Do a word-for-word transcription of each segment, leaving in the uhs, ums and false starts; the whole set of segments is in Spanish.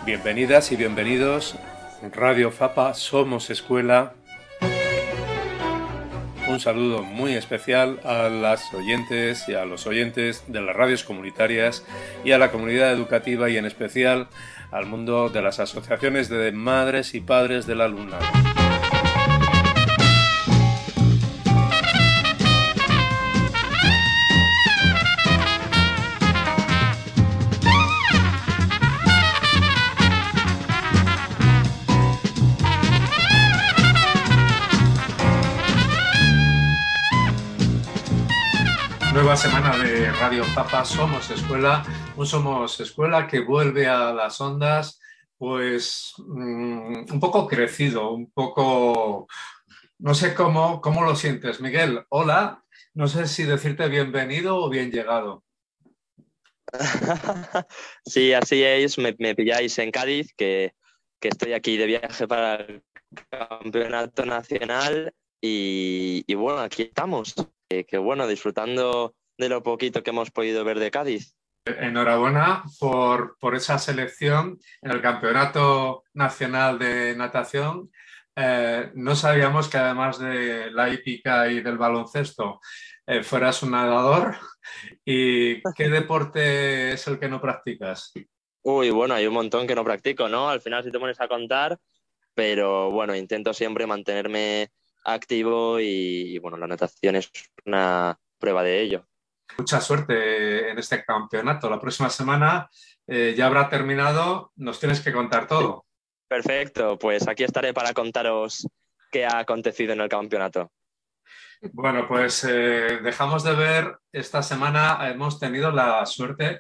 Bienvenidas y bienvenidos. Radio Fapa, somos escuela. Un saludo muy especial a las oyentes y a los oyentes de las radios comunitarias y a la comunidad educativa y en especial al mundo de las asociaciones de madres y padres del alumnado. Nueva semana de Radio Fapa, Somos Escuela, un Somos Escuela que vuelve a las ondas, pues um, un poco crecido, un poco, no sé cómo, cómo lo sientes, Miguel. Hola, no sé si decirte bienvenido o bien llegado. Sí, así es, me, me pilláis en Cádiz, que, que estoy aquí de viaje para el campeonato nacional y, y bueno, aquí estamos. Que, que bueno, disfrutando de lo poquito que hemos podido ver de Cádiz. Enhorabuena por, por esa selección en el Campeonato Nacional de Natación. Eh, no sabíamos que además de la hípica y del baloncesto eh, fueras un nadador. ¿Y qué deporte es el que no practicas? Uy, bueno, hay un montón que no practico, ¿no? Al final si te pones a contar, pero bueno, intento siempre mantenerme activo y, y bueno, la natación es una prueba de ello. Mucha suerte en este campeonato. La próxima semana eh, ya habrá terminado, nos tienes que contar todo. Perfecto, pues aquí estaré para contaros qué ha acontecido en el campeonato. Bueno, pues eh, dejamos de ver, esta semana hemos tenido la suerte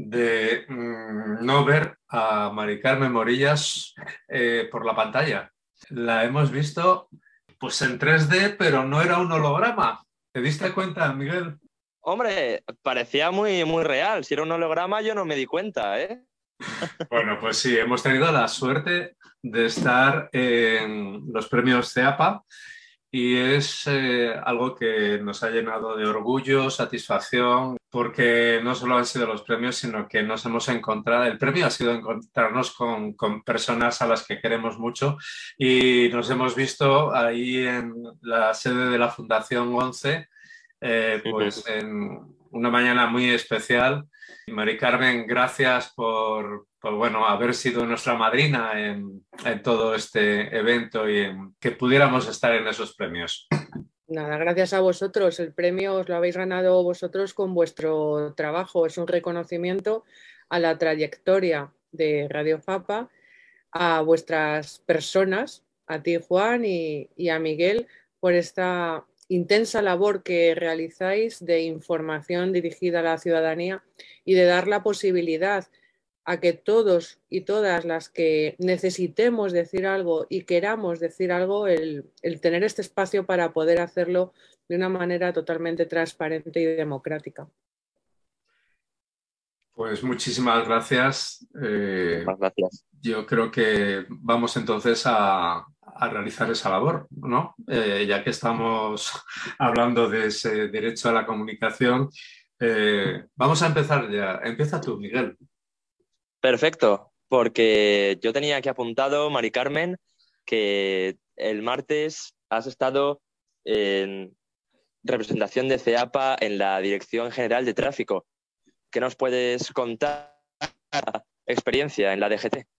de mmm, no ver a Mari Carmen Morillas eh, por la pantalla. La hemos visto pues en tres D, pero no era un holograma. ¿Te diste cuenta, Miguel? Hombre, parecía muy, muy real. Si era un holograma yo no me di cuenta, ¿eh? Bueno, pues sí, hemos tenido la suerte de estar en los premios CEAPA y es eh, algo que nos ha llenado de orgullo, satisfacción, porque no solo han sido los premios, sino que nos hemos encontrado, el premio ha sido encontrarnos con, con personas a las que queremos mucho y nos hemos visto ahí en la sede de la Fundación once, eh, pues en una mañana muy especial. Mari Carmen, gracias por, por bueno, haber sido nuestra madrina en, en todo este evento y en que pudiéramos estar en esos premios. Nada, gracias a vosotros. El premio os lo habéis ganado vosotros con vuestro trabajo. Es un reconocimiento a la trayectoria de Radio Fapa, a vuestras personas, a ti, Juan, y, y a Miguel, por esta intensa labor que realizáis de información dirigida a la ciudadanía y de dar la posibilidad a que todos y todas las que necesitemos decir algo y queramos decir algo, el, el tener este espacio para poder hacerlo de una manera totalmente transparente y democrática. Pues muchísimas gracias. Eh, Muchas gracias. yo creo que vamos entonces a, a realizar esa labor, ¿no? Eh, ya que estamos hablando de ese derecho a la comunicación, eh, vamos a empezar ya. Empieza tú, Miguel. Perfecto, porque yo tenía aquí apuntado, Mari Carmen, que el martes has estado en representación de CEAPA en la Dirección General de Tráfico. ¿Qué nos puedes contar experiencia en la D G T?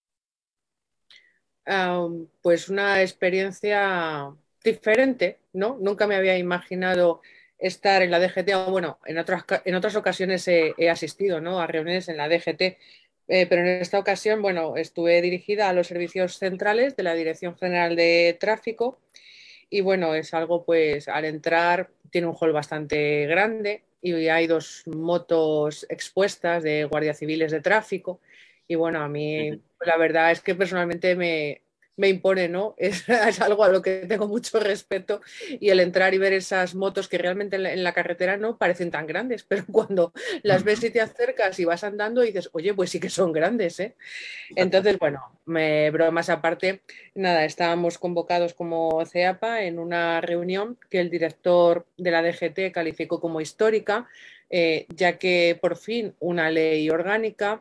Um, pues una experiencia diferente, ¿no? Nunca me había imaginado estar en la D G T, o bueno, en otras, en otras ocasiones he, he asistido, ¿no?, a reuniones en la D G T, eh, pero en esta ocasión, bueno, estuve dirigida a los servicios centrales de la Dirección General de Tráfico y bueno, es algo, pues al entrar tiene un hall bastante grande y hay dos motos expuestas de guardias civiles de tráfico y bueno, a mí la verdad es que personalmente me, me impone, ¿no? Es, es algo a lo que tengo mucho respeto y el entrar y ver esas motos que realmente en la, en la carretera no parecen tan grandes, pero cuando las ves y te acercas y vas andando y dices, oye, pues sí que son grandes, ¿eh? Entonces, bueno, me, bromas aparte, nada, estábamos convocados como CEAPA en una reunión que el director de la D G T calificó como histórica, eh, ya que por fin una ley orgánica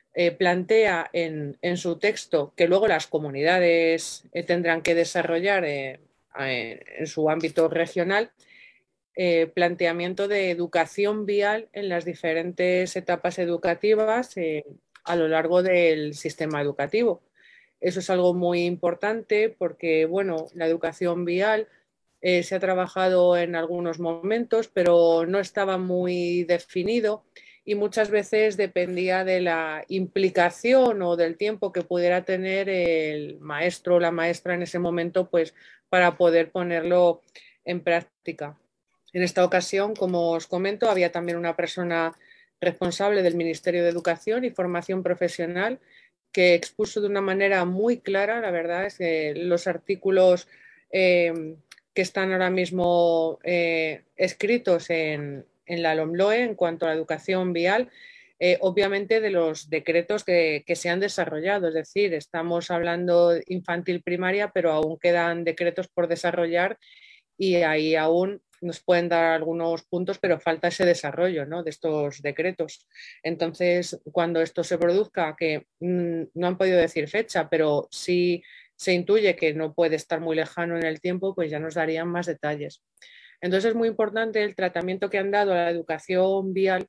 eh, plantea en, en, su texto, que luego las comunidades eh, tendrán que desarrollar eh, eh, en su ámbito regional, eh, planteamiento de educación vial en las diferentes etapas educativas eh, a lo largo del sistema educativo. Eso es algo muy importante porque, bueno, la educación vial eh, se ha trabajado en algunos momentos, pero no estaba muy definido y muchas veces dependía de la implicación o del tiempo que pudiera tener el maestro o la maestra en ese momento, pues para poder ponerlo en práctica. En esta ocasión, como os comento, había también una persona responsable del Ministerio de Educación y Formación Profesional que expuso de una manera muy clara, la verdad, es que los artículos eh, que están ahora mismo eh, escritos en, en, la LOMLOE en cuanto a la educación vial, eh, obviamente de los decretos que, que se han desarrollado, es decir, estamos hablando infantil primaria, pero aún quedan decretos por desarrollar y ahí aún nos pueden dar algunos puntos, pero falta ese desarrollo, ¿no?, de estos decretos. Entonces, cuando esto se produzca, que mmm, no han podido decir fecha, pero sí se intuye que no puede estar muy lejano en el tiempo, pues ya nos darían más detalles. Entonces, es muy importante el tratamiento que han dado a la educación vial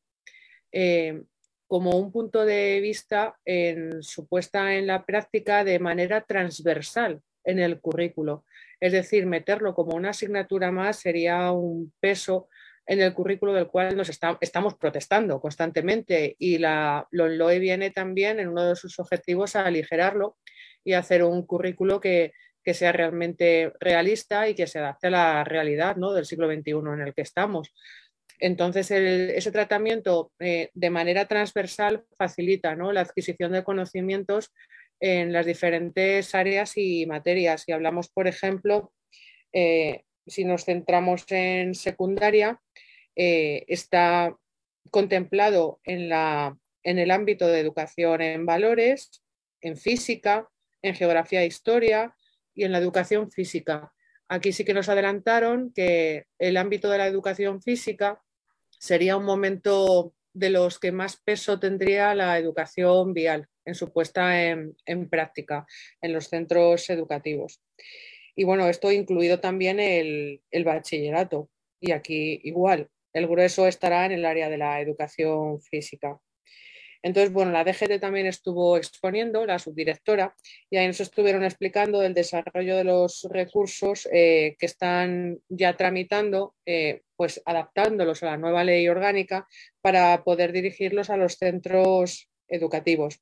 eh, como un punto de vista en su puesta en la práctica de manera transversal en el currículo. Es decir, meterlo como una asignatura más sería un peso en el currículo del cual nos está, estamos protestando constantemente y la LOMLOE viene también en uno de sus objetivos a aligerarlo y hacer un currículo que, que sea realmente realista y que se adapte a la realidad, ¿no?, del siglo veintiuno en el que estamos. Entonces, el, ese tratamiento eh, de manera transversal facilita, ¿no?, la adquisición de conocimientos en las diferentes áreas y materias. Si hablamos, por ejemplo, eh, si nos centramos en secundaria, eh, está contemplado en, la, en el ámbito de educación en valores, en física, en geografía e historia y en la educación física. Aquí sí que nos adelantaron que el ámbito de la educación física sería un momento de los que más peso tendría la educación vial en su puesta en, en práctica en los centros educativos. Y bueno, esto incluido también el, el bachillerato. Y aquí igual, el grueso estará en el área de la educación física. Entonces, bueno, la D G T también estuvo exponiendo, la subdirectora, y ahí nos estuvieron explicando el desarrollo de los recursos eh, que están ya tramitando, eh, pues adaptándolos a la nueva ley orgánica para poder dirigirlos a los centros educativos.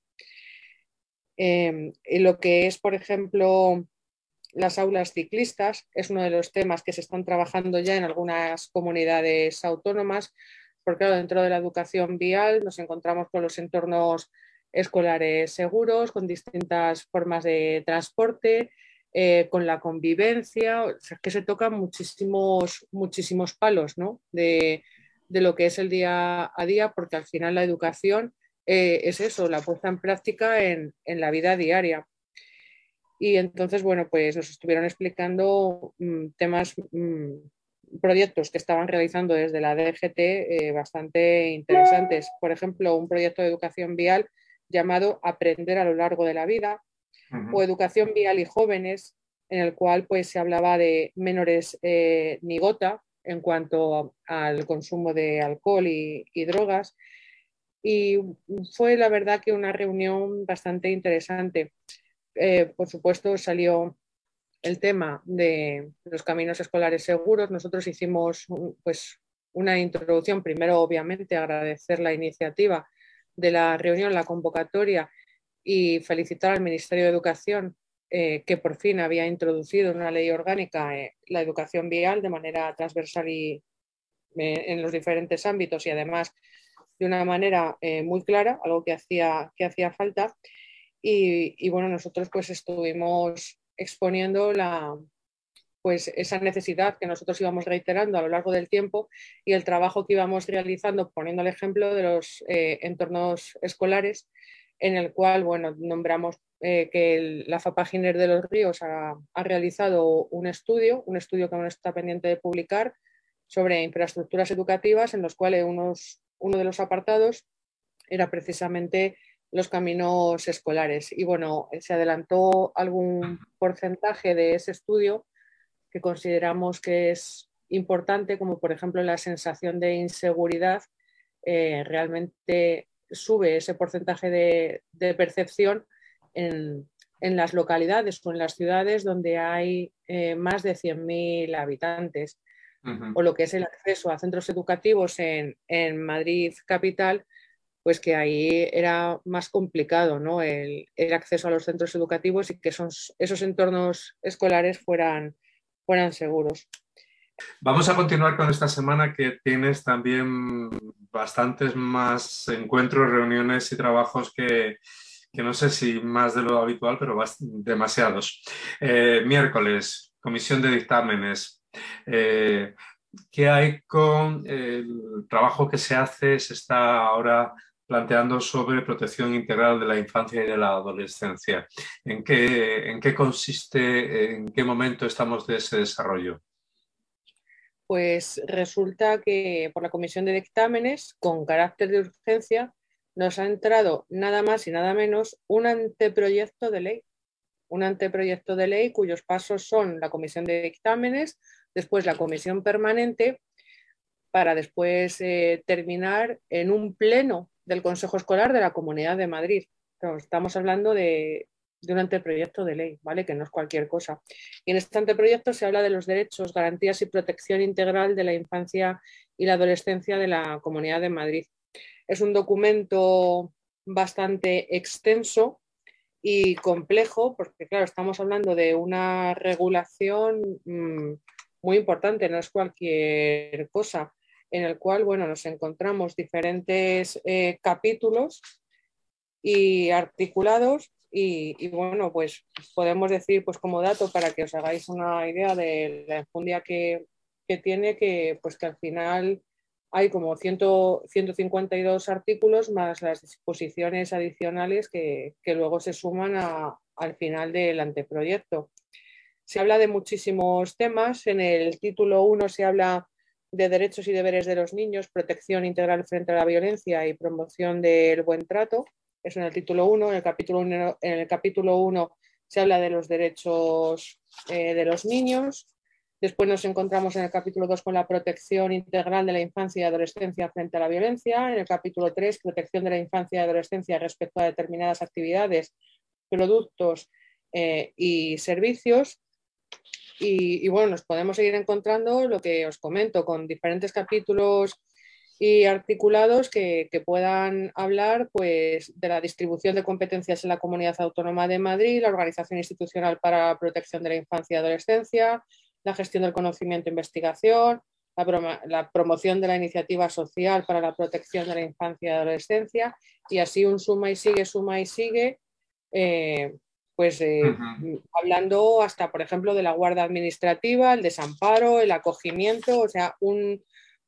Eh, y lo que es, por ejemplo, las aulas ciclistas es uno de los temas que se están trabajando ya en algunas comunidades autónomas, porque claro, dentro de la educación vial nos encontramos con los entornos escolares seguros, con distintas formas de transporte, eh, con la convivencia, o sea, que se tocan muchísimos, muchísimos palos, ¿no?, de, de lo que es el día a día, porque al final la educación eh, es eso, la puesta en práctica en, en la vida diaria. Y entonces, bueno, pues nos estuvieron explicando mmm, temas, mmm, proyectos que estaban realizando desde la D G T eh, bastante interesantes. Por ejemplo, un proyecto de educación vial llamado Aprender a lo largo de la vida, uh-huh. o Educación vial y jóvenes, en el cual pues se hablaba de menores eh, ni gota en cuanto al consumo de alcohol y, y drogas. Y fue la verdad que una reunión bastante interesante. Eh, por supuesto, salió el tema de los caminos escolares seguros. Nosotros hicimos pues, una introducción. Primero, obviamente, agradecer la iniciativa de la reunión, la convocatoria, y felicitar al Ministerio de Educación eh, que por fin había introducido en una ley orgánica eh, la educación vial de manera transversal y eh, en los diferentes ámbitos y además de una manera eh, muy clara, algo que hacía, que hacía falta. Y, y bueno, nosotros pues estuvimos exponiendo la, pues esa necesidad que nosotros íbamos reiterando a lo largo del tiempo y el trabajo que íbamos realizando, poniendo el ejemplo de los eh, entornos escolares, en el cual, bueno, nombramos eh, que el, la FAPA Giner de los Ríos ha, ha realizado un estudio, un estudio que aún está pendiente de publicar, sobre infraestructuras educativas, en los cuales unos, uno de los apartados era precisamente los caminos escolares. Y bueno, se adelantó algún porcentaje de ese estudio que consideramos que es importante, como por ejemplo la sensación de inseguridad, eh, realmente sube ese porcentaje de, de percepción en, en, las localidades o en las ciudades donde hay eh, más de cien mil habitantes. Uh-huh. O lo que es el acceso a centros educativos en, en Madrid capital, pues que ahí era más complicado, ¿no? El, el acceso a los centros educativos y que son, esos entornos escolares fueran, fueran seguros. Vamos a continuar con esta semana, que tienes también bastantes más encuentros, reuniones y trabajos que, que no sé si más de lo habitual, pero demasiados. Eh, miércoles, comisión de dictámenes. Eh, ¿Qué hay con el trabajo que se hace? Se está ahora planteando sobre protección integral de la infancia y de la adolescencia. ¿En qué, en qué consiste, en qué momento estamos de ese desarrollo? Pues resulta que por la comisión de dictámenes, con carácter de urgencia, nos ha entrado nada más y nada menos un anteproyecto de ley. Un anteproyecto de ley cuyos pasos son la comisión de dictámenes, después la comisión permanente, para después eh, terminar en un pleno del Consejo Escolar de la Comunidad de Madrid. Pero estamos hablando de, de un anteproyecto de ley, ¿vale? Que no es cualquier cosa. Y en este anteproyecto se habla de los derechos, garantías y protección integral de la infancia y la adolescencia de la Comunidad de Madrid. Es un documento bastante extenso y complejo, porque claro, estamos hablando de una regulación mmm, muy importante, no es cualquier cosa, en el cual, bueno, nos encontramos diferentes eh, capítulos y articulados y, y, bueno, pues podemos decir, pues como dato para que os hagáis una idea de la enjundia que, que tiene, que pues que al final hay como cien, ciento cincuenta y dos artículos más las disposiciones adicionales que, que luego se suman a, al final del anteproyecto. Se habla de muchísimos temas. En el título uno se habla de derechos y deberes de los niños, protección integral frente a la violencia y promoción del buen trato. Eso en el título uno. En el capítulo uno, en el capítulo uno se habla de los derechos eh, de los niños. Después nos encontramos en el capítulo dos con la protección integral de la infancia y adolescencia frente a la violencia. En el capítulo tres, protección de la infancia y adolescencia respecto a determinadas actividades, productos eh, y servicios. Y, y bueno, nos podemos seguir encontrando lo que os comento, con diferentes capítulos y articulados que, que puedan hablar pues, de la distribución de competencias en la Comunidad Autónoma de Madrid, la organización institucional para la protección de la infancia y adolescencia, la gestión del conocimiento e investigación, la, prom- la promoción de la iniciativa social para la protección de la infancia y adolescencia, y así un suma y sigue, suma y sigue, eh, pues eh, uh-huh. hablando hasta, por ejemplo, de la guarda administrativa, el desamparo, el acogimiento, o sea, un,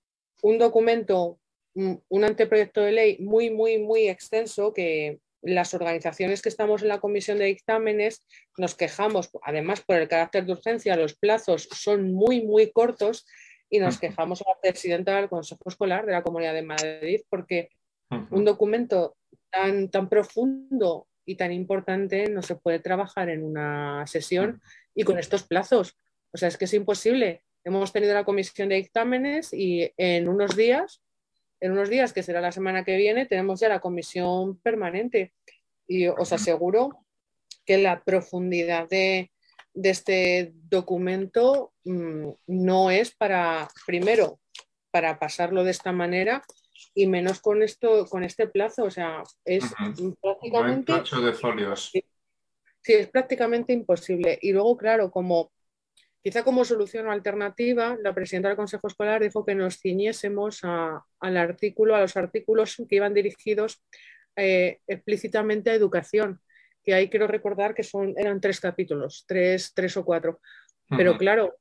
un documento, un, un anteproyecto de ley muy, muy, muy extenso que las organizaciones que estamos en la comisión de dictámenes nos quejamos, además por el carácter de urgencia, los plazos son muy, muy cortos y nos quejamos a la presidenta del Consejo Escolar de la Comunidad de Madrid porque uh-huh. un documento tan, tan profundo y tan importante no se puede trabajar en una sesión y con estos plazos. O sea, es que es imposible. Hemos tenido la comisión de dictámenes y en unos días, en unos días, que será la semana que viene, tenemos ya la comisión permanente. Y os aseguro que la profundidad de, de este documento mmm, no es para, primero, para pasarlo de esta manera y menos con esto, con este plazo. O sea, es uh-huh. prácticamente... ocho de folios. Sí, es prácticamente imposible. Y luego, claro, como quizá como solución o alternativa, la presidenta del Consejo Escolar dijo que nos ciñésemos a, al artículo, a los artículos que iban dirigidos eh, explícitamente a educación, que ahí quiero recordar que son, eran tres capítulos, tres, tres o cuatro. Uh-huh. Pero claro,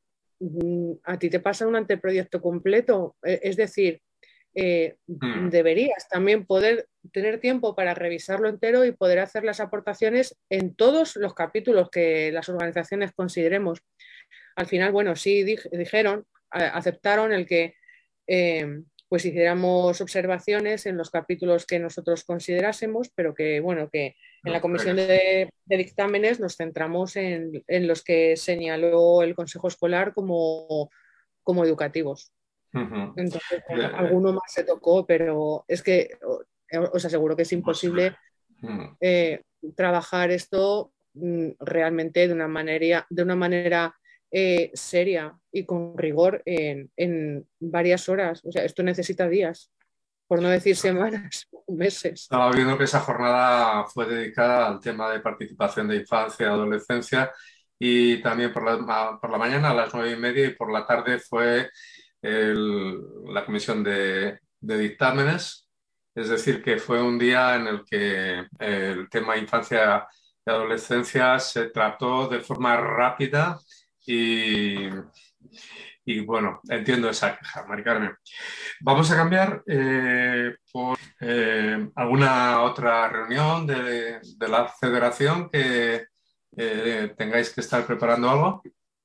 a ti te pasa un anteproyecto completo, es decir, eh, uh-huh. deberías también poder tener tiempo para revisarlo entero y poder hacer las aportaciones en todos los capítulos que las organizaciones consideremos. Al final, bueno, sí dijeron, aceptaron el que eh, pues hiciéramos observaciones en los capítulos que nosotros considerásemos, pero que, bueno, que en la comisión de, de dictámenes nos centramos en, en, los que señaló el Consejo Escolar como, como educativos. Uh-huh. Entonces, bueno, eh, alguno más se tocó, pero es que os aseguro que es imposible eh, trabajar esto mm, realmente de una manera, de una manera eh, seria y con rigor en, en varias horas. O sea, esto necesita días, por no decir semanas, meses. Estaba viendo que esa jornada fue dedicada al tema de participación de infancia y adolescencia y también por la, por la mañana a las nueve y media y por la tarde fue el, la comisión de, de dictámenes. Es decir, que fue un día en el que el tema infancia y adolescencia se trató de forma rápida y, y bueno, entiendo esa queja, Mari Carmen. Vamos a cambiar eh, por eh, alguna otra reunión de, de la federación que eh, tengáis que estar preparando algo.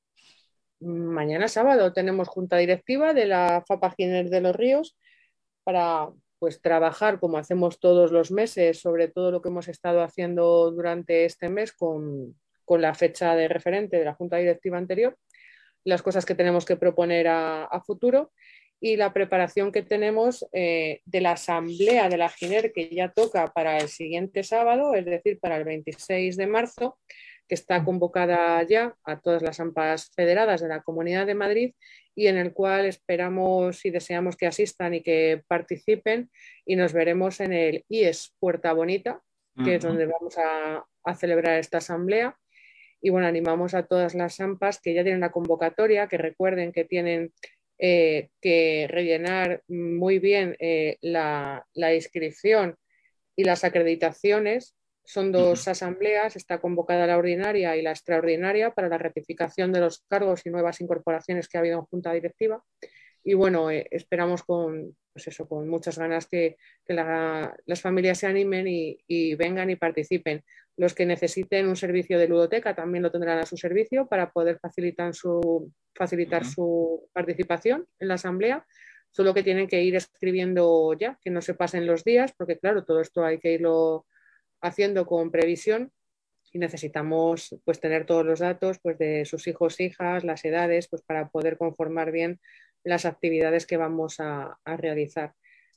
Mañana sábado tenemos junta directiva de la FAPA Giner de los Ríos para pues trabajar como hacemos todos los meses sobre todo lo que hemos estado haciendo durante este mes con, con la fecha de referente de la junta directiva anterior, las cosas que tenemos que proponer a, a futuro y la preparación que tenemos eh, de la asamblea de la Giner que ya toca para el siguiente sábado, es decir, para el veintiséis de marzo, que está convocada ya a todas las AMPAs federadas de la Comunidad de Madrid y en el cual esperamos y deseamos que asistan y que participen y nos veremos en el I E S Puerta Bonita, que uh-huh. es donde vamos a, a celebrar esta asamblea. Y bueno, animamos a todas las AMPAs que ya tienen la convocatoria, que recuerden que tienen eh, que rellenar muy bien eh, la, la inscripción y las acreditaciones. Son dos uh-huh. asambleas, está convocada la ordinaria y la extraordinaria para la ratificación de los cargos y nuevas incorporaciones que ha habido en junta directiva. Y bueno, eh, esperamos con, pues eso, con muchas ganas que, que la, las familias se animen y, y vengan y participen. Los que necesiten un servicio de ludoteca también lo tendrán a su servicio para poder facilitar su, facilitar uh-huh. su participación en la asamblea. Solo que tienen que ir escribiendo ya, que no se pasen los días, porque claro, todo esto hay que irlo haciendo con previsión y necesitamos pues tener todos los datos pues de sus hijos, hijas, las edades, pues para poder conformar bien las actividades que vamos a, a realizar.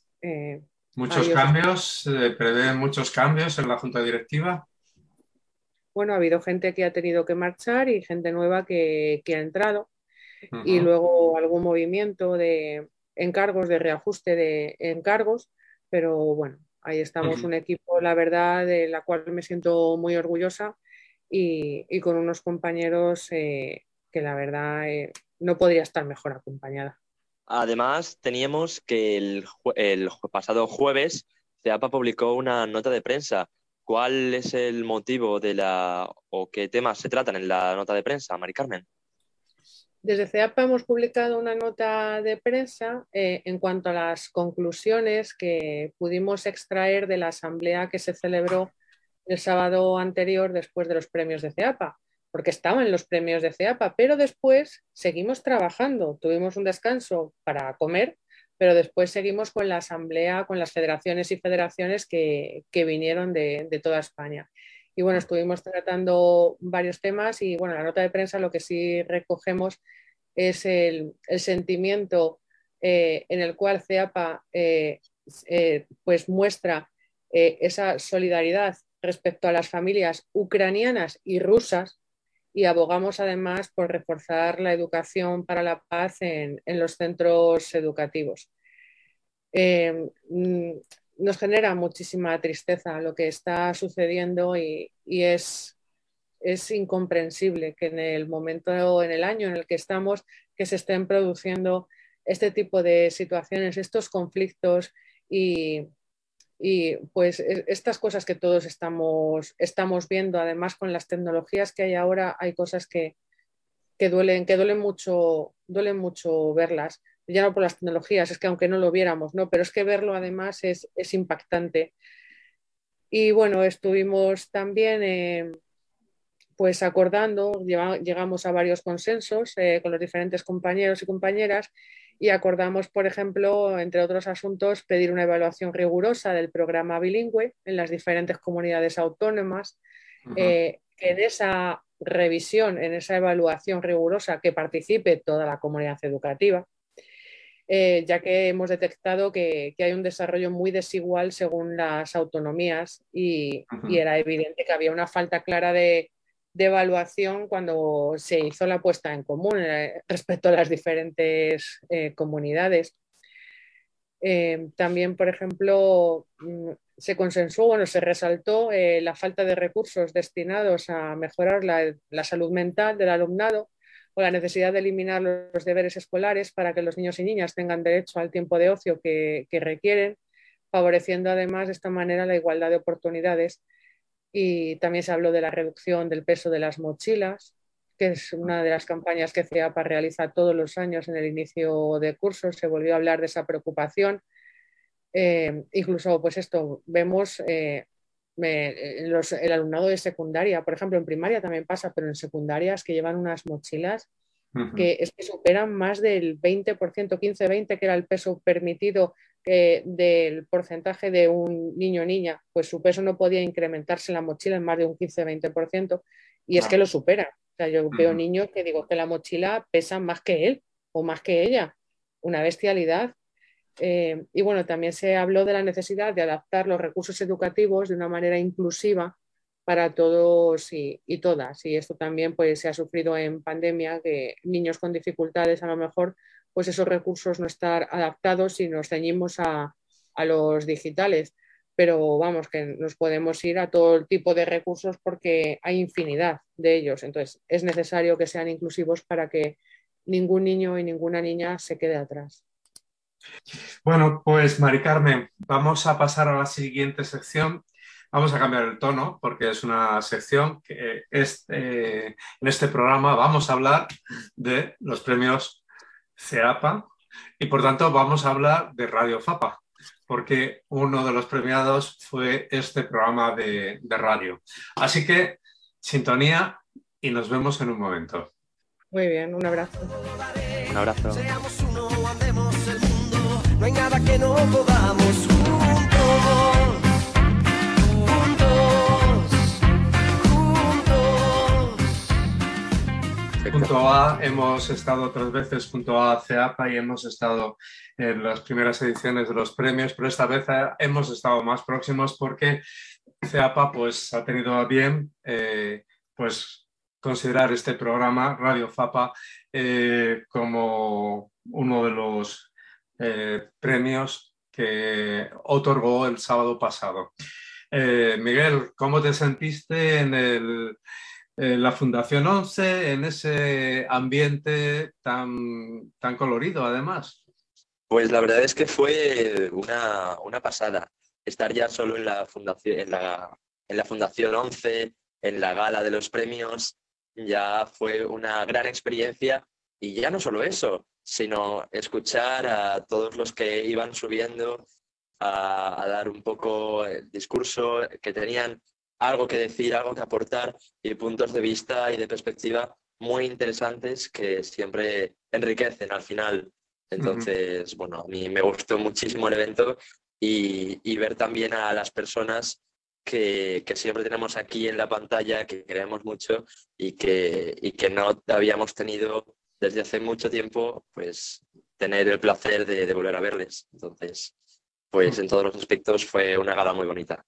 Eh, ¿Muchos cambios? ¿Se prevén muchos cambios en la junta directiva? Bueno, ha habido gente que ha tenido que marchar y gente nueva que, que ha entrado uh-huh. y luego algún movimiento de encargos, de reajuste de encargos, pero bueno, ahí estamos, uh-huh. un equipo, la verdad, de la cual me siento muy orgullosa y, y con unos compañeros eh, que la verdad eh, no podría estar mejor acompañada. Además, teníamos que el, el pasado jueves CEAPA publicó una nota de prensa. ¿Cuál es el motivo de la o qué temas se tratan en la nota de prensa, Mari Carmen? Desde CEAPA hemos publicado una nota de prensa eh, en cuanto a las conclusiones que pudimos extraer de la asamblea que se celebró el sábado anterior después de los premios de CEAPA, porque estaban en los premios de CEAPA, pero después seguimos trabajando. Tuvimos un descanso para comer, pero después seguimos con la asamblea, con las federaciones y federaciones que, que vinieron de, de toda España. Y bueno, estuvimos tratando varios temas y bueno, la nota de prensa lo que sí recogemos es el, el sentimiento eh, en el cual CEAPA eh, eh, pues muestra eh, esa solidaridad respecto a las familias ucranianas y rusas y abogamos además por reforzar la educación para la paz en, en los centros educativos. Eh, nos genera muchísima tristeza lo que está sucediendo y, y es, es incomprensible que en el momento, en el año en el que estamos, que se estén produciendo este tipo de situaciones, estos conflictos y, y pues estas cosas que todos estamos, estamos viendo, además con las tecnologías que hay ahora, hay cosas que, que duelen, que duelen mucho, duelen mucho verlas. Ya no por las tecnologías, es que aunque no lo viéramos, ¿no? Pero es que verlo además es, es impactante. Y bueno, estuvimos también eh, pues acordando, llegamos a varios consensos eh, con los diferentes compañeros y compañeras y acordamos, por ejemplo, entre otros asuntos, pedir una evaluación rigurosa del programa bilingüe en las diferentes comunidades autónomas, Ujú, eh, que en esa revisión, en esa evaluación rigurosa, que participe toda la comunidad educativa, eh, ya que hemos detectado que, que, hay un desarrollo muy desigual según las autonomías y, y ujú. era evidente que había una falta clara de, de evaluación cuando se hizo la puesta en común eh, respecto a las diferentes eh, comunidades. Eh, también, por ejemplo, mm, se consensuó, bueno, se resaltó eh, la falta de recursos destinados a mejorar la, la, salud mental del alumnado o la necesidad de eliminar los deberes escolares para que los niños y niñas tengan derecho al tiempo de ocio que, que requieren, favoreciendo además de esta manera la igualdad de oportunidades. Y también se habló de la reducción del peso de las mochilas, que es una de las campañas que CEAPA realiza todos los años en el inicio de cursos. Se volvió a hablar de esa preocupación. Eh, incluso, pues esto, vemos eh, me, los, el alumnado de secundaria, por ejemplo, en primaria también pasa, pero en secundarias que llevan unas mochilas Ujú. que es que superan más del veinte por ciento, quince veinte, que era el peso permitido eh, del porcentaje de un niño o niña, pues su peso no podía incrementarse en la mochila en más de un quince veinte por ciento, y es que Vale. lo supera. O sea, yo veo Ujú. niños que digo que la mochila pesa más que él o más que ella, una bestialidad. Eh, y bueno, también se habló de la necesidad de adaptar los recursos educativos de una manera inclusiva para todos y, y todas. Y esto también pues, se ha sufrido en pandemia, que niños con dificultades a lo mejor, pues esos recursos no están adaptados si nos ceñimos a, a los digitales. Pero vamos, que nos podemos ir a todo el tipo de recursos porque hay infinidad de ellos. Entonces, es necesario que sean inclusivos para que ningún niño y ninguna niña se quede atrás. Bueno, pues Mari Carmen, vamos a pasar a la siguiente sección. Vamos a cambiar el tono porque es una sección que es, eh, en este programa vamos a hablar de los premios CEAPA y por tanto vamos a hablar de Radio Fapa porque uno de los premiados fue este programa de, de radio. Así que sintonía y nos vemos en un momento. Muy bien, un abrazo. Un abrazo. Seamos uno, amemos el mundo. No hay nada que no podamos juntos. Juntos. Juntos. Perfecto. Junto a, hemos estado otras veces junto a CEAPA y hemos estado en las primeras ediciones de los premios, pero esta vez hemos estado más próximos porque CEAPA pues, ha tenido a bien eh, pues, considerar este programa Radio Fapa eh, como uno de los eh, premios que otorgó el sábado pasado. Eh, Miguel, ¿cómo te sentiste en el eh, la Fundación once, en ese ambiente tan, tan colorido, además? Pues la verdad es que fue una, una pasada estar ya solo en la fundación, en la, en la Fundación once, en la gala de los premios, ya fue una gran experiencia. Y ya no solo eso, sino escuchar a todos los que iban subiendo a, a dar un poco el discurso, que tenían algo que decir, algo que aportar y puntos de vista y de perspectiva muy interesantes que siempre enriquecen al final. Ujú. Entonces, bueno, a mí me gustó muchísimo el evento y, y ver también a las personas que, que siempre tenemos aquí en la pantalla, que queremos mucho y que, y que no habíamos tenido desde hace mucho tiempo, pues tener el placer de, de volver a verles. Entonces, pues en todos los aspectos fue una gala muy bonita.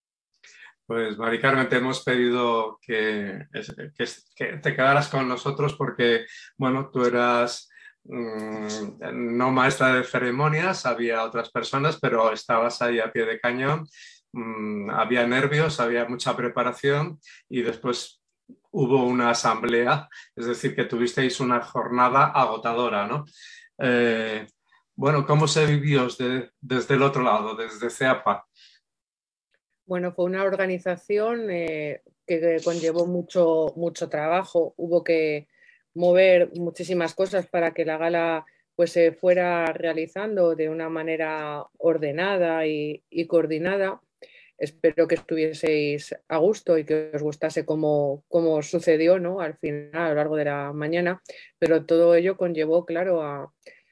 Pues Mari Carmen, te hemos pedido que, que, que te quedaras con nosotros porque, bueno, tú eras mmm, no maestra de ceremonias, había otras personas, pero estabas ahí a pie de cañón, mmm, había nervios, había mucha preparación y después hubo una asamblea, es decir, que tuvisteis una jornada agotadora, ¿no? Eh, bueno, ¿cómo se vivió desde, desde el otro lado, desde CEAPA? Bueno, fue una organización eh, que, que conllevó mucho, mucho trabajo. Hubo que mover muchísimas cosas para que la gala pues, se fuera realizando de una manera ordenada y, y coordinada. Espero que estuvieseis a gusto y que os gustase cómo, cómo sucedió, ¿no? Al final, a lo largo de la mañana, pero todo ello conllevó, claro, a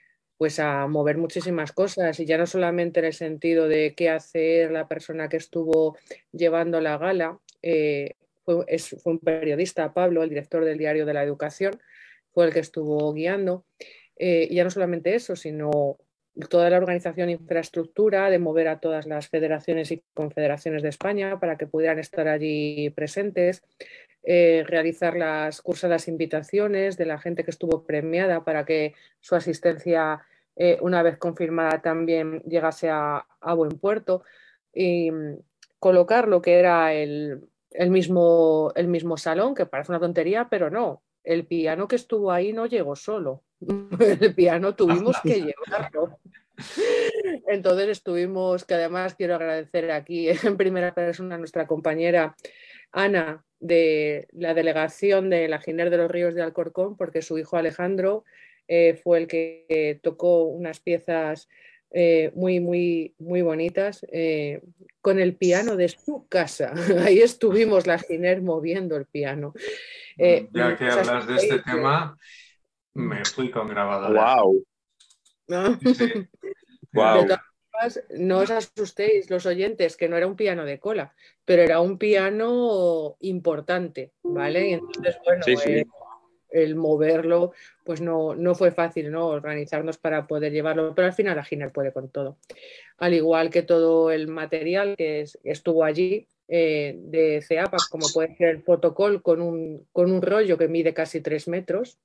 pues a mover muchísimas cosas, y ya no solamente en el sentido de qué hacer la persona que estuvo llevando la gala. Eh, fue, es, fue un periodista, Pablo, el director del Diario de la Educación, fue el que estuvo guiando. Eh, y ya no solamente eso, sino toda la organización e infraestructura de mover a todas las federaciones y confederaciones de España para que pudieran estar allí presentes, eh, realizar las cursadas invitaciones de la gente que estuvo premiada para que su asistencia, eh, una vez confirmada, también llegase a, a buen puerto, y mm, colocar lo que era el, el, mismo, el mismo salón, que parece una tontería, pero no, el piano que estuvo ahí no llegó solo. El piano tuvimos que llevarlo. Entonces estuvimos, que además quiero agradecer aquí en primera persona a nuestra compañera Ana, de la delegación de la Giner de los Ríos de Alcorcón, porque su hijo Alejandro eh, fue el que eh, tocó unas piezas eh, muy, muy, muy bonitas eh, con el piano de su casa. Ahí estuvimos la Giner moviendo el piano. Eh, Ya que esas hablas de este tema, me fui con grabadora. ¡Wow! ¿no? Sí, Wow. De todas formas, no os asustéis los oyentes, que no era un piano de cola, pero era un piano importante, ¿vale? Y entonces, bueno, Sí, sí. eh, el moverlo, pues no, no fue fácil, ¿no? Organizarnos para poder llevarlo, pero al final la Giner puede con todo. Al igual que todo el material que es, estuvo allí eh, de CEAPA, como puede ser el fotocall con un, con un rollo que mide casi tres metros.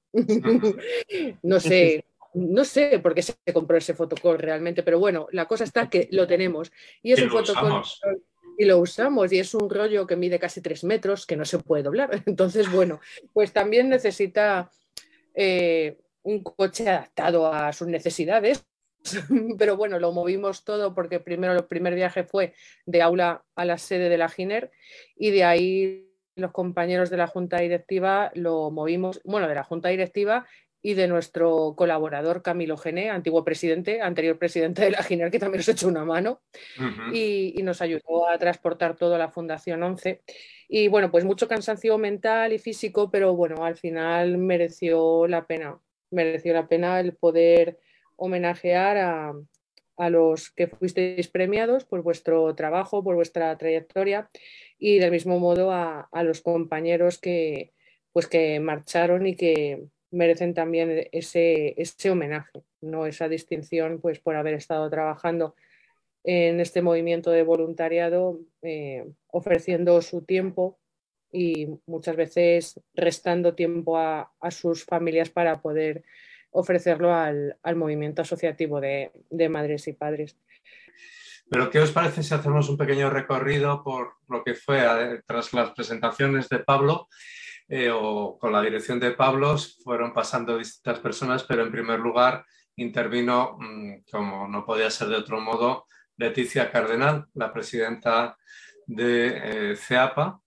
No sé, no sé por qué se compró ese fotocall realmente, pero bueno, la cosa está que lo tenemos. Y es y un lo fotocall usamos. y lo usamos, y es un rollo que mide casi tres metros, que no se puede doblar. Entonces, bueno, pues también necesita eh, un coche adaptado a sus necesidades. Pero bueno, lo movimos todo porque primero el primer viaje fue de aula a la sede de la Giner, y de ahí los compañeros de la Junta Directiva lo movimos, bueno, de la Junta Directiva y de nuestro colaborador Camilo Gené, antiguo presidente, anterior presidente de la Giner, que también nos echó una mano. Uh-huh. y, y nos ayudó a transportar todo a la Fundación once. Y bueno, pues mucho cansancio mental y físico, pero bueno, al final mereció la pena, mereció la pena el poder homenajear a, a los que fuisteis premiados por vuestro trabajo, por vuestra trayectoria, y del mismo modo a, a los compañeros que, pues que marcharon y que merecen también ese, ese homenaje, ¿no? Esa distinción, pues por haber estado trabajando en este movimiento de voluntariado, eh, ofreciendo su tiempo y muchas veces restando tiempo a, a sus familias para poder ofrecerlo al, al movimiento asociativo de, de madres y padres. Pero ¿qué os parece si hacemos un pequeño recorrido por lo que fue eh, tras las presentaciones de Pablo? Eh, o con la dirección de Pablo fueron pasando distintas personas, pero en primer lugar intervino, mmm, como no podía ser de otro modo, Leticia Cardenal, la presidenta de eh, CEAPA.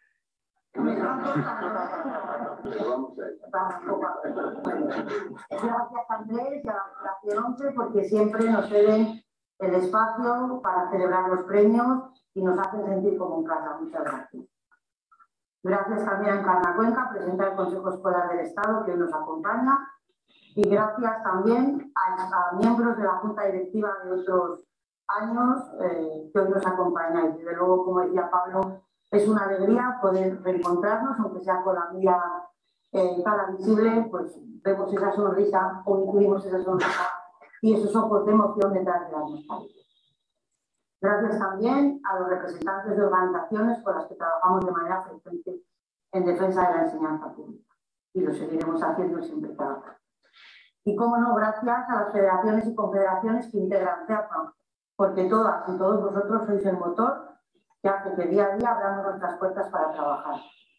Gracias, Andrés, y a la Fundación once, porque siempre nos ceden el espacio para celebrar los premios y nos hacen sentir como en casa. Muchas gracias. Gracias también a Encarna Cuenca, presidenta del Consejo Escolar del Estado, que hoy nos acompaña. Y gracias también a, a miembros de la Junta Directiva de otros años eh, que hoy nos acompañáis. Desde luego, como decía Pablo, es una alegría poder reencontrarnos, aunque sea con la mirada eh, cara visible, pues vemos esa sonrisa o incluimos esa sonrisa y esos ojos de emoción detrás de la nostalgia. Gracias también a los representantes de organizaciones con las que trabajamos de manera frecuente en defensa de la enseñanza pública, y lo seguiremos haciendo siempre que haga. Y, cómo no, gracias a las federaciones y confederaciones que integran CEAPA, porque todas y todos vosotros sois el motor que hace que día a día abramos nuestras puertas para trabajar.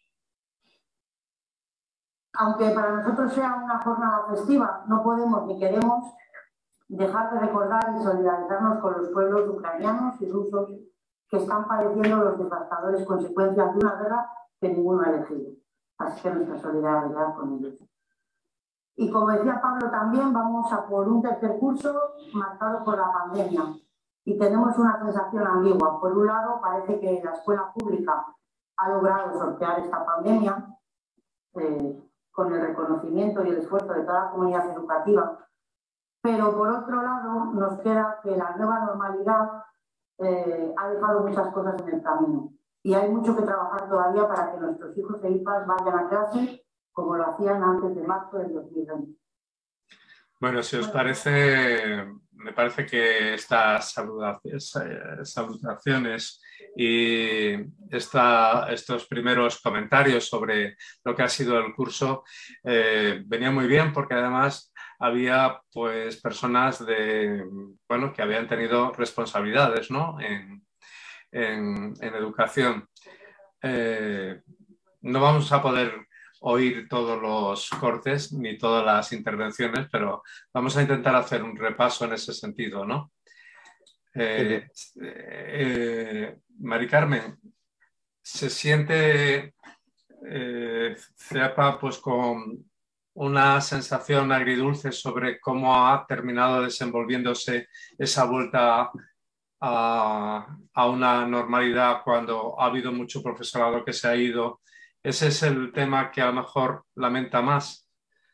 Aunque para nosotros sea una jornada festiva, no podemos ni queremos dejar de recordar y solidarizarnos con los pueblos ucranianos y rusos que están padeciendo los devastadores consecuencias de una guerra que ninguno ha elegido. Así que nuestra solidaridad con ellos. Y como decía Pablo también, vamos a por un tercer curso marcado por la pandemia. Y tenemos una sensación ambigua. Por un lado, parece que la escuela pública ha logrado sortear esta pandemia eh, con el reconocimiento y el esfuerzo de toda la comunidad educativa, pero por otro lado nos queda que la nueva normalidad eh, ha dejado muchas cosas en el camino y hay mucho que trabajar todavía para que nuestros hijos e hijas vayan a clase como lo hacían antes de marzo del dos mil veinte. Bueno, si os parece, me parece que estas salutaciones y esta, estos primeros comentarios sobre lo que ha sido el curso eh, venían muy bien porque además había pues personas de, bueno, que habían tenido responsabilidades, ¿no? en, en, en educación. Eh, no vamos a poder oír todos los cortes ni todas las intervenciones, pero vamos a intentar hacer un repaso en ese sentido, ¿no? Eh, eh, Mari Carmen, ¿se siente eh, CEAPA pues con una sensación agridulce sobre cómo ha terminado desenvolviéndose esa vuelta a, a una normalidad cuando ha habido mucho profesorado que se ha ido? ¿Ese es el tema que a lo mejor lamenta más?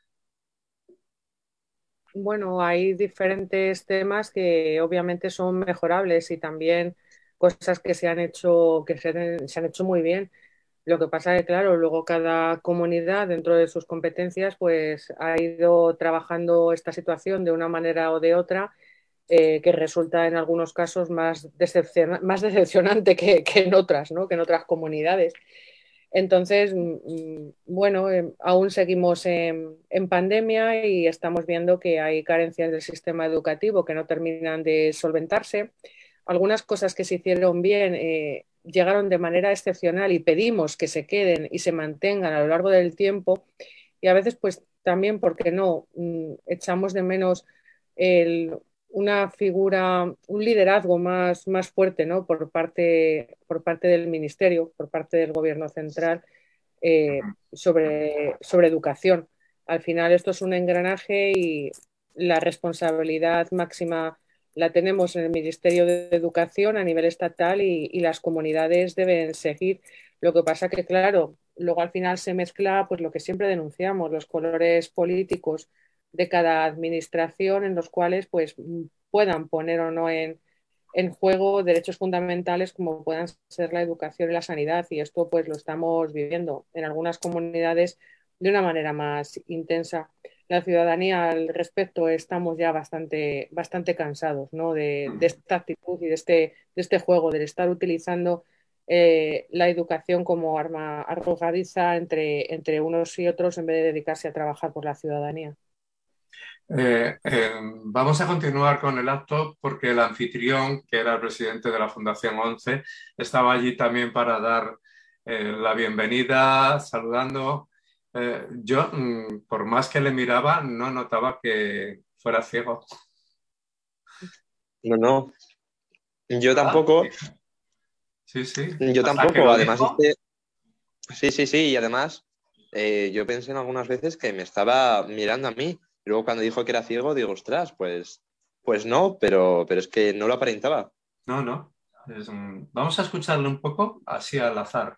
Bueno, hay diferentes temas que obviamente son mejorables y también cosas que se han hecho, que se, se han hecho muy bien. Lo que pasa es que, claro, luego cada comunidad dentro de sus competencias pues ha ido trabajando esta situación de una manera o de otra, eh, que resulta en algunos casos más, decepciona, más decepcionante que, que en otras, ¿no? Que en otras comunidades. Entonces, bueno, eh, aún seguimos en, en, pandemia y estamos viendo que hay carencias del sistema educativo que no terminan de solventarse. Algunas cosas que se hicieron bien eh, llegaron de manera excepcional y pedimos que se queden y se mantengan a lo largo del tiempo, y a veces pues también, ¿por qué no? Echamos de menos el, una figura, un liderazgo más, más fuerte, ¿no? por, parte, por parte del Ministerio, por parte del Gobierno central, eh, sobre, sobre educación. Al final esto es un engranaje y la responsabilidad máxima la tenemos en el Ministerio de Educación a nivel estatal y, y las comunidades deben seguir. Lo que pasa que, claro, luego al final se mezcla pues lo que siempre denunciamos, los colores políticos de cada administración, en los cuales pues puedan poner o no en, en juego derechos fundamentales como puedan ser la educación y la sanidad, y esto pues lo estamos viviendo en algunas comunidades de una manera más intensa. La ciudadanía al respecto estamos ya bastante, bastante cansados, ¿no? de, de esta actitud y de este, de este juego, de estar utilizando eh, la educación como arma arrojadiza entre, entre unos y otros en vez de dedicarse a trabajar por la ciudadanía. Eh, eh, vamos a continuar con el acto porque el anfitrión, que era el presidente de la Fundación once, estaba allí también para dar eh, la bienvenida, saludando. Eh, yo, mm, por más que le miraba, no notaba que fuera ciego. No, no. Yo tampoco. Sí, sí. Yo Hasta tampoco. Además, dijo... este... sí, sí, sí. Y además, eh, yo pensé en algunas veces que me estaba mirando a mí. Y luego cuando dijo que era ciego, digo, ostras, pues, pues no, pero, pero es que no lo aparentaba. No, no. Es un... Vamos a escucharle un poco, así al azar.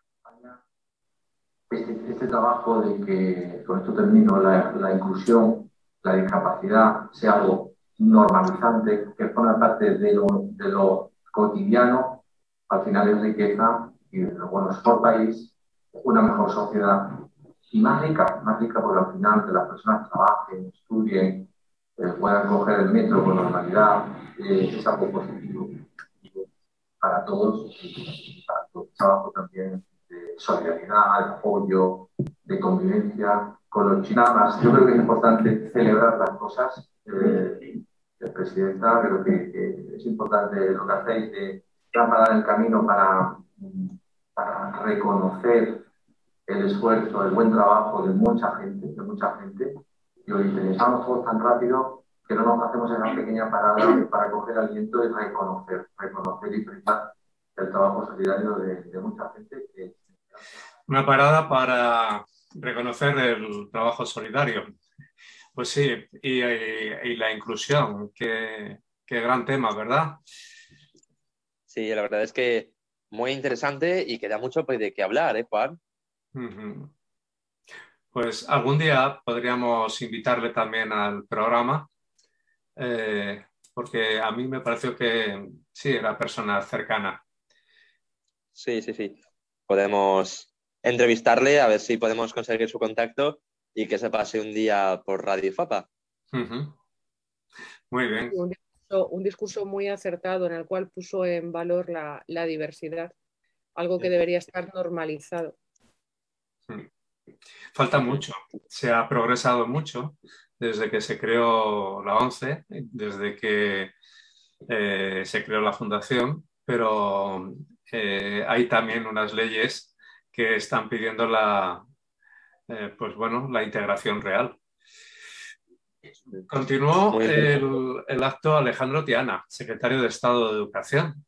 Este, este trabajo de que, con esto termino, la, la inclusión, la discapacidad sea algo normalizante, que forma parte de lo, de lo cotidiano, al final es riqueza y, bueno, es mejor país, una mejor sociedad y más rica, más rica porque al final que las personas trabajen, estudien, eh, puedan coger el metro con normalidad, eh, es algo positivo para todos y para todo el trabajo también de solidaridad, de apoyo, de convivencia con los chinos. Nada más, yo creo que es importante celebrar las cosas. Eh, Presidenta, creo que, que es importante lo que hacéis de preparar el camino para, para reconocer el esfuerzo, el buen trabajo de mucha gente, de mucha gente. Y hoy pensamos todos tan rápido que no nos hacemos esa pequeña parada para coger aliento y reconocer, reconocer y prestar el trabajo solidario de, de mucha gente. Que... Una parada para reconocer el trabajo solidario. Pues sí, y, y, y la inclusión, qué, qué gran tema, ¿verdad? Sí, la verdad es que muy interesante y queda mucho de qué hablar, ¿eh, Juan? Uh-huh. Pues algún día podríamos invitarle también al programa eh, porque a mí me pareció que sí, era persona cercana. Sí, sí, sí. Podemos entrevistarle a ver si podemos conseguir su contacto y que se pase un día por Radio Fapa. Uh-huh. Muy bien. Un discurso, un discurso muy acertado en el cual puso en valor la, la diversidad, algo que debería estar normalizado. Falta mucho, se ha progresado mucho desde que se creó la ONCE, desde que eh, se creó la fundación, pero eh, hay también unas leyes que están pidiendo la, eh, pues bueno, la integración real. Continuó Muy interesante. el, el acto Alejandro Tiana, secretario de Estado de Educación,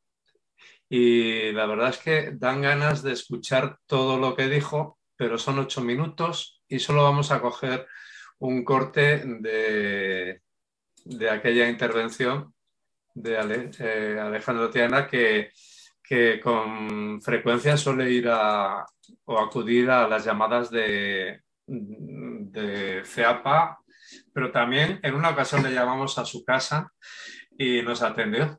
y la verdad es que dan ganas de escuchar todo lo que dijo, pero son ocho minutos y solo vamos a coger un corte de, de aquella intervención de Ale, eh, Alejandro Tiana que, que con frecuencia suele ir a o acudir a las llamadas de, de CEAPA, pero también en una ocasión le llamamos a su casa y nos atendió.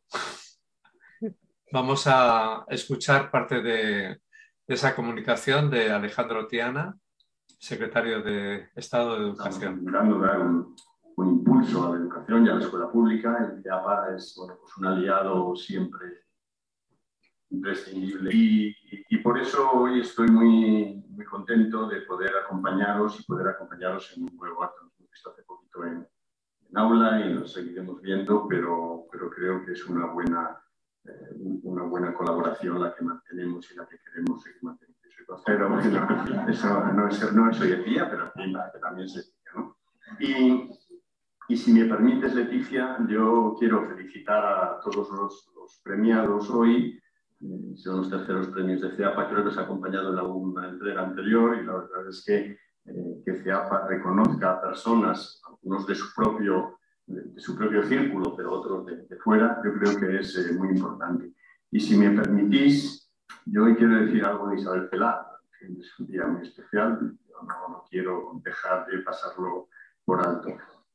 Vamos a escuchar parte de, de esa comunicación de Alejandro Tiana, secretario de Estado de Educación. Estamos intentando dar un, un impulso a la educación y a la escuela pública. El CEAPA es, bueno, pues un aliado siempre imprescindible. Y, y, y por eso hoy estoy muy, muy contento de poder acompañaros y poder acompañaros en un nuevo acto. Nos hemos visto hace poquito en, en aula y nos seguiremos viendo, pero, pero creo que es una buena, eh, una buena colaboración la que mantenemos y la que queremos seguir manteniendo. Pero no, eso no es, no es hoy en día, pero que también se decía, ¿no? Y, y si me permites, Leticia, yo quiero felicitar a todos los, los premiados hoy. Eh, son los terceros premios de CEAPA, creo que os ha acompañado en alguna entrega anterior y la verdad es que, eh, que CEAPA reconozca a personas, algunos de su propio, de, de su propio círculo, pero otros de, de fuera, yo creo que es eh, muy importante. Y si me permitís, yo hoy quiero decir algo de Isabel Celaá, que es un día muy especial, yo no, no quiero dejar de pasarlo por alto.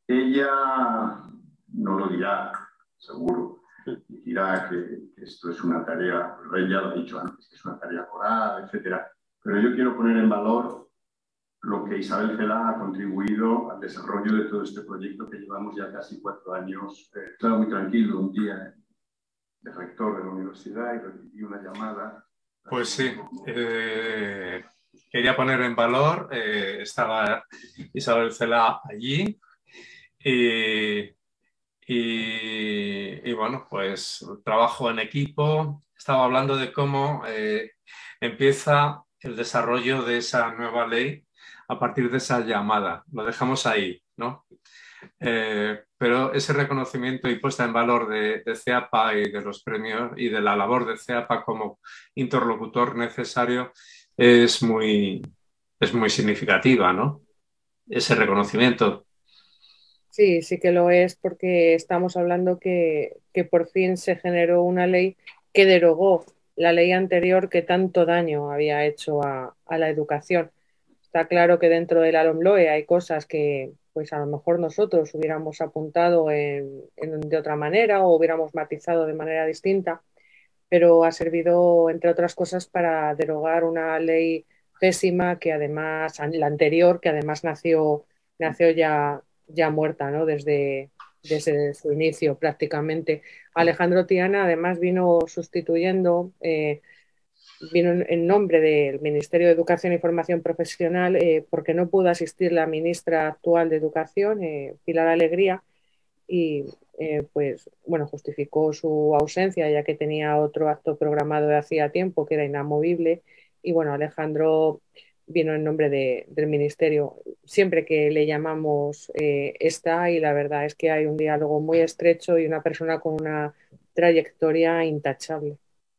Ella no lo dirá, seguro, y dirá que, que esto es una tarea, ella lo ha dicho antes, que es una tarea coral, etcétera. Pero yo quiero poner en valor lo que Isabel Celaá ha contribuido al desarrollo de todo este proyecto que llevamos ya casi cuatro años. Eh, estaba muy tranquilo un día de rector de la universidad y recibí una llamada. Pues sí, eh, quería poner en valor, eh, estaba Isabel Celaá allí y, y, y bueno, pues trabajo en equipo, estaba hablando de cómo eh, empieza el desarrollo de esa nueva ley a partir de esa llamada, lo dejamos ahí, ¿no? Eh, pero ese reconocimiento y puesta en valor de, de CEAPA y de los premios y de la labor de CEAPA como interlocutor necesario es muy, es muy significativa, ¿no? Ese reconocimiento. Sí, sí que lo es porque estamos hablando que, que por fin se generó una ley que derogó la ley anterior que tanto daño había hecho a, a la educación. Está claro que dentro de la LOMLOE hay cosas que pues a lo mejor nosotros hubiéramos apuntado en, en, de otra manera o hubiéramos matizado de manera distinta, pero ha servido, entre otras cosas, para derogar una ley pésima que además, la anterior, que además nació, nació ya, ya muerta, ¿no? Desde, desde su inicio prácticamente. Alejandro Tiana además vino sustituyendo, eh, vino en, en nombre del Ministerio de Educación y Formación Profesional eh, porque no pudo asistir la ministra actual de Educación, eh, Pilar Alegría, y eh, pues bueno, justificó su ausencia ya que tenía otro acto programado de hacía tiempo que era inamovible y bueno, Alejandro vino en nombre de, del ministerio. Siempre que le llamamos eh, está y la verdad es que hay un diálogo muy estrecho y una persona con una trayectoria intachable.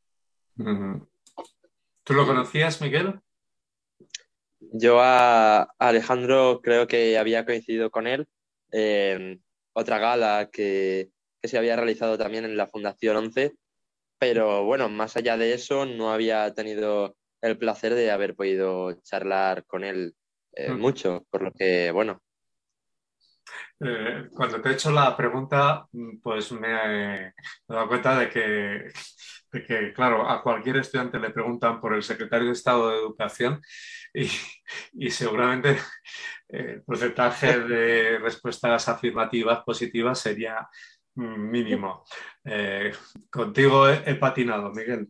¿Tú lo conocías, Miguel? Yo a Alejandro creo que había coincidido con él en otra gala que, que se había realizado también en la Fundación once, pero bueno, más allá de eso no había tenido el placer de haber podido charlar con él eh, Uh-huh. mucho, por lo que bueno. Eh, cuando te he hecho la pregunta, mm, pues me he, me he dado cuenta de que, de que, claro, a cualquier estudiante le preguntan por el secretario de Estado de Educación y, y seguramente eh, el porcentaje de respuestas afirmativas positivas sería mm, mínimo. Eh, contigo he, he patinado, Miguel.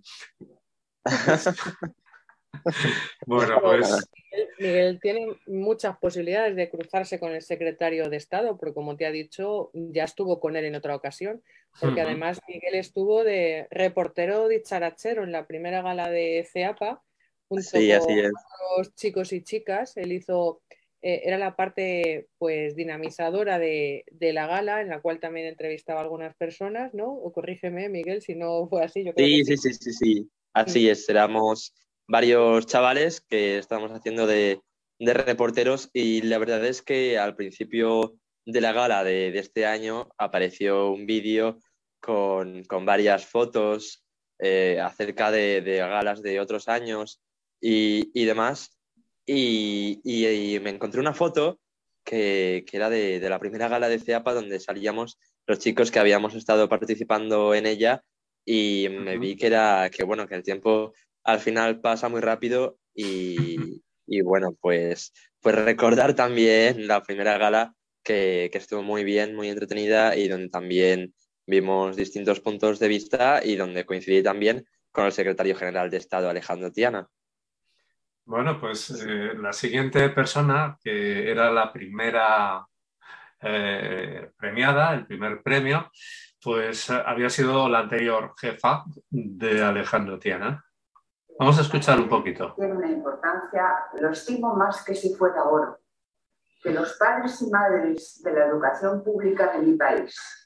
Bueno, Bueno, pues Miguel, Miguel tiene muchas posibilidades de cruzarse con el secretario de Estado, porque como te ha dicho, ya estuvo con él en otra ocasión, porque ujú, además Miguel estuvo de reportero dicharachero en la primera gala de CEAPA, junto Sí, con así es. otros chicos y chicas. Él hizo, eh, era la parte pues dinamizadora de, de la gala, en la cual también entrevistaba a algunas personas, ¿no? O corrígeme, Miguel, si no fue así, yo creo que Sí, sí, sí. sí, sí, sí. Mm. Así es. Éramos varios chavales que estábamos haciendo de, de reporteros y la verdad es que al principio de la gala de, de este año apareció un vídeo con, con varias fotos eh, acerca de, de galas de otros años y, y demás. Y, y- y me encontré una foto que, que era de, de la primera gala de CEAPA donde salíamos los chicos que habíamos estado participando en ella y me ujú. vi que era que bueno, que el tiempo al final pasa muy rápido y, y bueno, pues, pues recordar también la primera gala que, que estuvo muy bien, muy entretenida y donde también vimos distintos puntos de vista y donde coincidí también con el secretario general de Estado, Alejandro Tiana. Bueno, pues eh, la siguiente persona, que era la primera eh, premiada, el primer premio, pues eh, había sido la anterior jefa de Alejandro Tiana. Vamos a escuchar un poquito. Tiene una importancia, lo estimo más que si fuera oro, que los padres y madres de la educación pública de mi país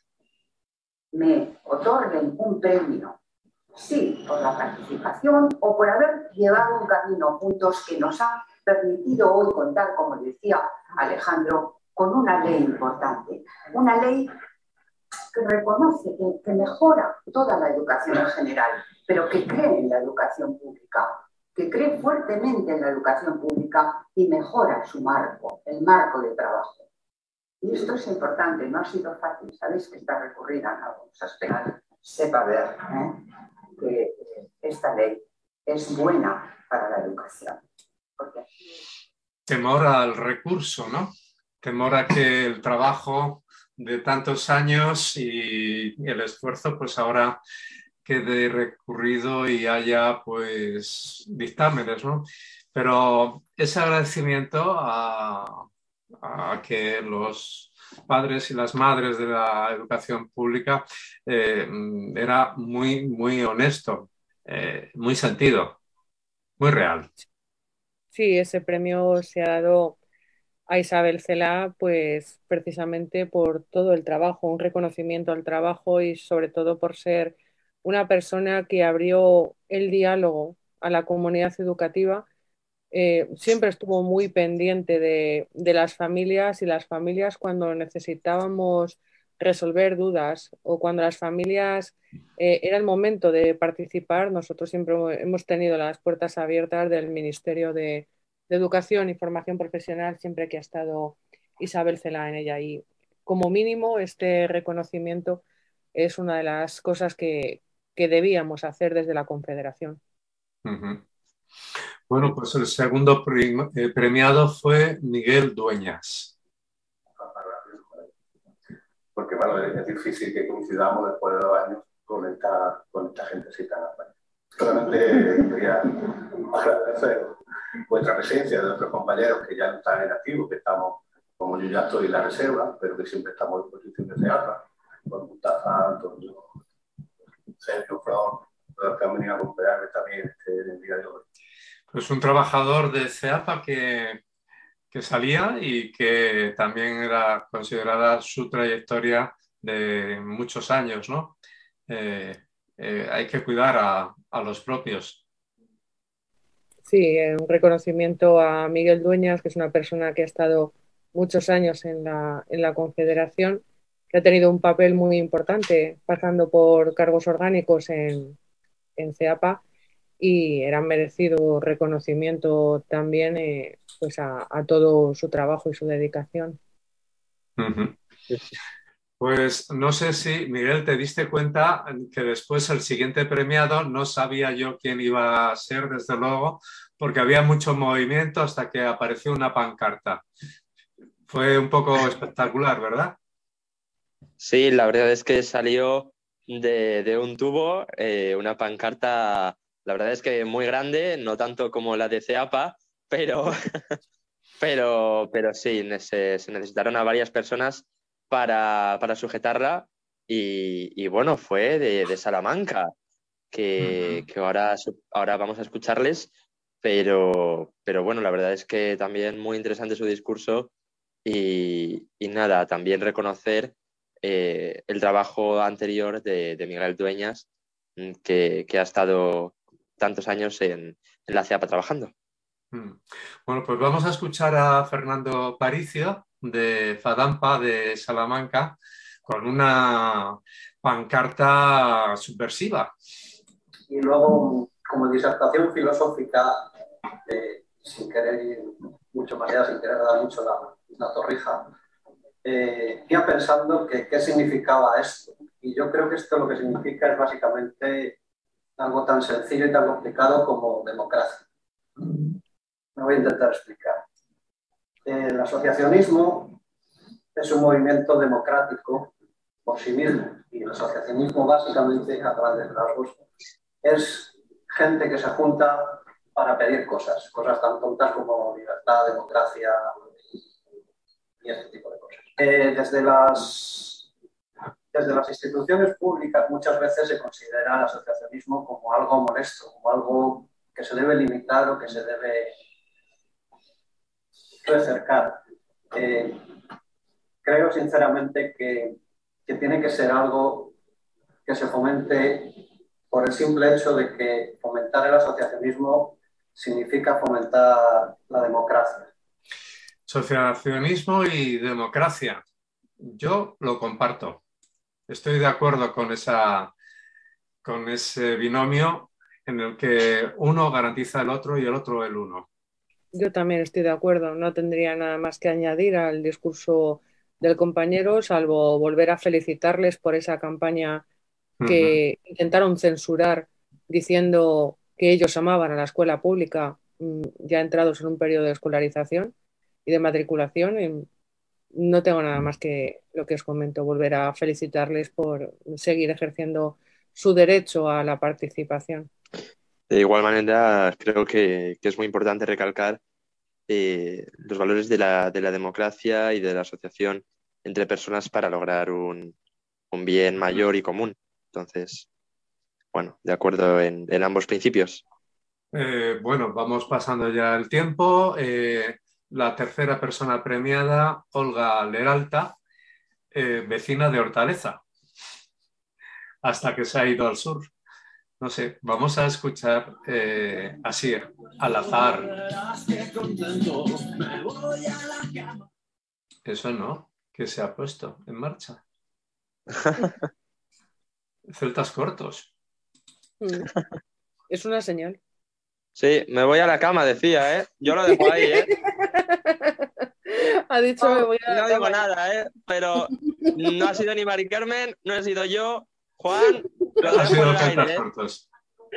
me otorguen un premio, sí, por la participación o por haber llevado un camino juntos que nos ha permitido hoy contar, como decía Alejandro, con una ley importante, una ley que reconoce, que, que mejora toda la educación en general, pero que cree en la educación pública, que cree fuertemente en la educación pública y mejora su marco, el marco de trabajo. Y esto es importante, no ha sido fácil, sabéis que está recurrida en algunos aspectos. Sepa ver ¿eh? que eh, esta ley es buena para la educación. Porque... Temor al recurso, ¿no? Temor a que el trabajo de tantos años y el esfuerzo, pues ahora quede recurrido y haya, pues, dictámenes, ¿no? Pero ese agradecimiento a, a que los padres y las madres de la educación pública eh, era muy, muy honesto, eh, muy sentido, muy real. Sí, ese premio se ha dado a Isabel Cela, pues precisamente por todo el trabajo, un reconocimiento al trabajo y sobre todo por ser una persona que abrió el diálogo a la comunidad educativa. Eh, siempre estuvo muy pendiente de, de las familias y las familias cuando necesitábamos resolver dudas o cuando las familias eh, era el momento de participar, nosotros siempre hemos tenido las puertas abiertas del Ministerio de, de Educación y Formación Profesional siempre que ha estado Isabel Cela en ella. Y como mínimo este reconocimiento es una de las cosas que, que debíamos hacer desde la Confederación. Uh-huh. Bueno, pues el segundo prim- eh, premiado fue Miguel Dueñas. Porque bueno, es difícil que coincidamos después de dos años con esta, con esta gentecita. Solamente quería agradecer vuestra presencia de nuestros compañeros que ya no están en activo, que estamos, como yo ya estoy en la reserva, pero que siempre estamos en posición de CEAPA, con Mustafa, Antonio, Sergio, Flor, los que han venido a acompañarme también este, en el día de hoy. Pues un trabajador de CEAPA que, que salía y que también era considerada su trayectoria de muchos años, ¿no? Eh, eh, hay que cuidar a, a los propios. Sí, eh, un reconocimiento a Miguel Dueñas, que es una persona que ha estado muchos años en la, en la Confederación, que ha tenido un papel muy importante pasando por cargos orgánicos en, en CEAPA y era merecido reconocimiento también eh, pues a, a todo su trabajo y su dedicación. Uh-huh. Pues no sé si, Miguel, te diste cuenta que después el siguiente premiado no sabía yo quién iba a ser, desde luego, porque había mucho movimiento hasta que apareció una pancarta. Fue un poco espectacular, ¿verdad? Sí, la verdad es que salió de, de un tubo eh, una pancarta, la verdad es que muy grande, no tanto como la de CEAPA, pero, pero, pero sí, se, se necesitaron a varias personas para, para sujetarla y, y bueno, fue de, de Salamanca, que, que ahora, ahora vamos a escucharles, pero, pero bueno, la verdad es que también muy interesante su discurso y, y nada, también reconocer eh, el trabajo anterior de, de Miguel Dueñas, que, que ha estado tantos años en, en la CEAPA trabajando. Bueno, pues vamos a escuchar a Fernando Paricio de FADAMPA de Salamanca con una pancarta subversiva. Y luego, como disertación filosófica, eh, sin querer ir mucho más allá, sin querer dar mucho la, la torrija, eh, iba pensando que qué significaba esto. Y yo creo que esto lo que significa es básicamente algo tan sencillo y tan complicado como democracia. Me voy a intentar explicar. El asociacionismo es un movimiento democrático por sí mismo. Y el asociacionismo, básicamente, a grandes rasgos, es gente que se junta para pedir cosas, cosas tan tontas como libertad, democracia y este tipo de cosas. Eh, desde, las, desde las instituciones públicas muchas veces se considera el asociacionismo como algo molesto, como algo que se debe limitar o que se debe recercar. Eh, creo sinceramente que, que tiene que ser algo que se fomente por el simple hecho de que fomentar el asociacionismo significa fomentar la democracia. Asociacionismo y democracia. Yo lo comparto. Estoy de acuerdo con, esa, con ese binomio en el que uno garantiza el otro y el otro el uno. Yo también estoy de acuerdo. No tendría nada más que añadir al discurso del compañero, salvo volver a felicitarles por esa campaña que uh-huh. intentaron censurar diciendo que ellos amaban a la escuela pública ya entrados en un periodo de escolarización y de matriculación. Y no tengo nada más que lo que os comento, volver a felicitarles por seguir ejerciendo su derecho a la participación. De igual manera, creo que, que es muy importante recalcar eh, los valores de la, de la democracia y de la asociación entre personas para lograr un, un bien mayor y común. Entonces, bueno, de acuerdo en, en ambos principios. Eh, bueno, vamos pasando ya el tiempo. Eh, la tercera persona premiada, Olga Leralta, eh, vecina de Hortaleza, hasta que se ha ido al sur. No sé, vamos a escuchar eh, así, al azar. Eso no, que se ha puesto en marcha. Celtas cortos. Es una señal. Sí, me voy a la cama, decía, ¿eh? Yo lo dejo ahí, ¿eh? Ha dicho no, me voy a la no cama. digo nada, ¿eh? Pero no ha sido ni Mari Carmen, no he sido yo. Juan, lo ha dejo sido en el Celtas aire, cortos.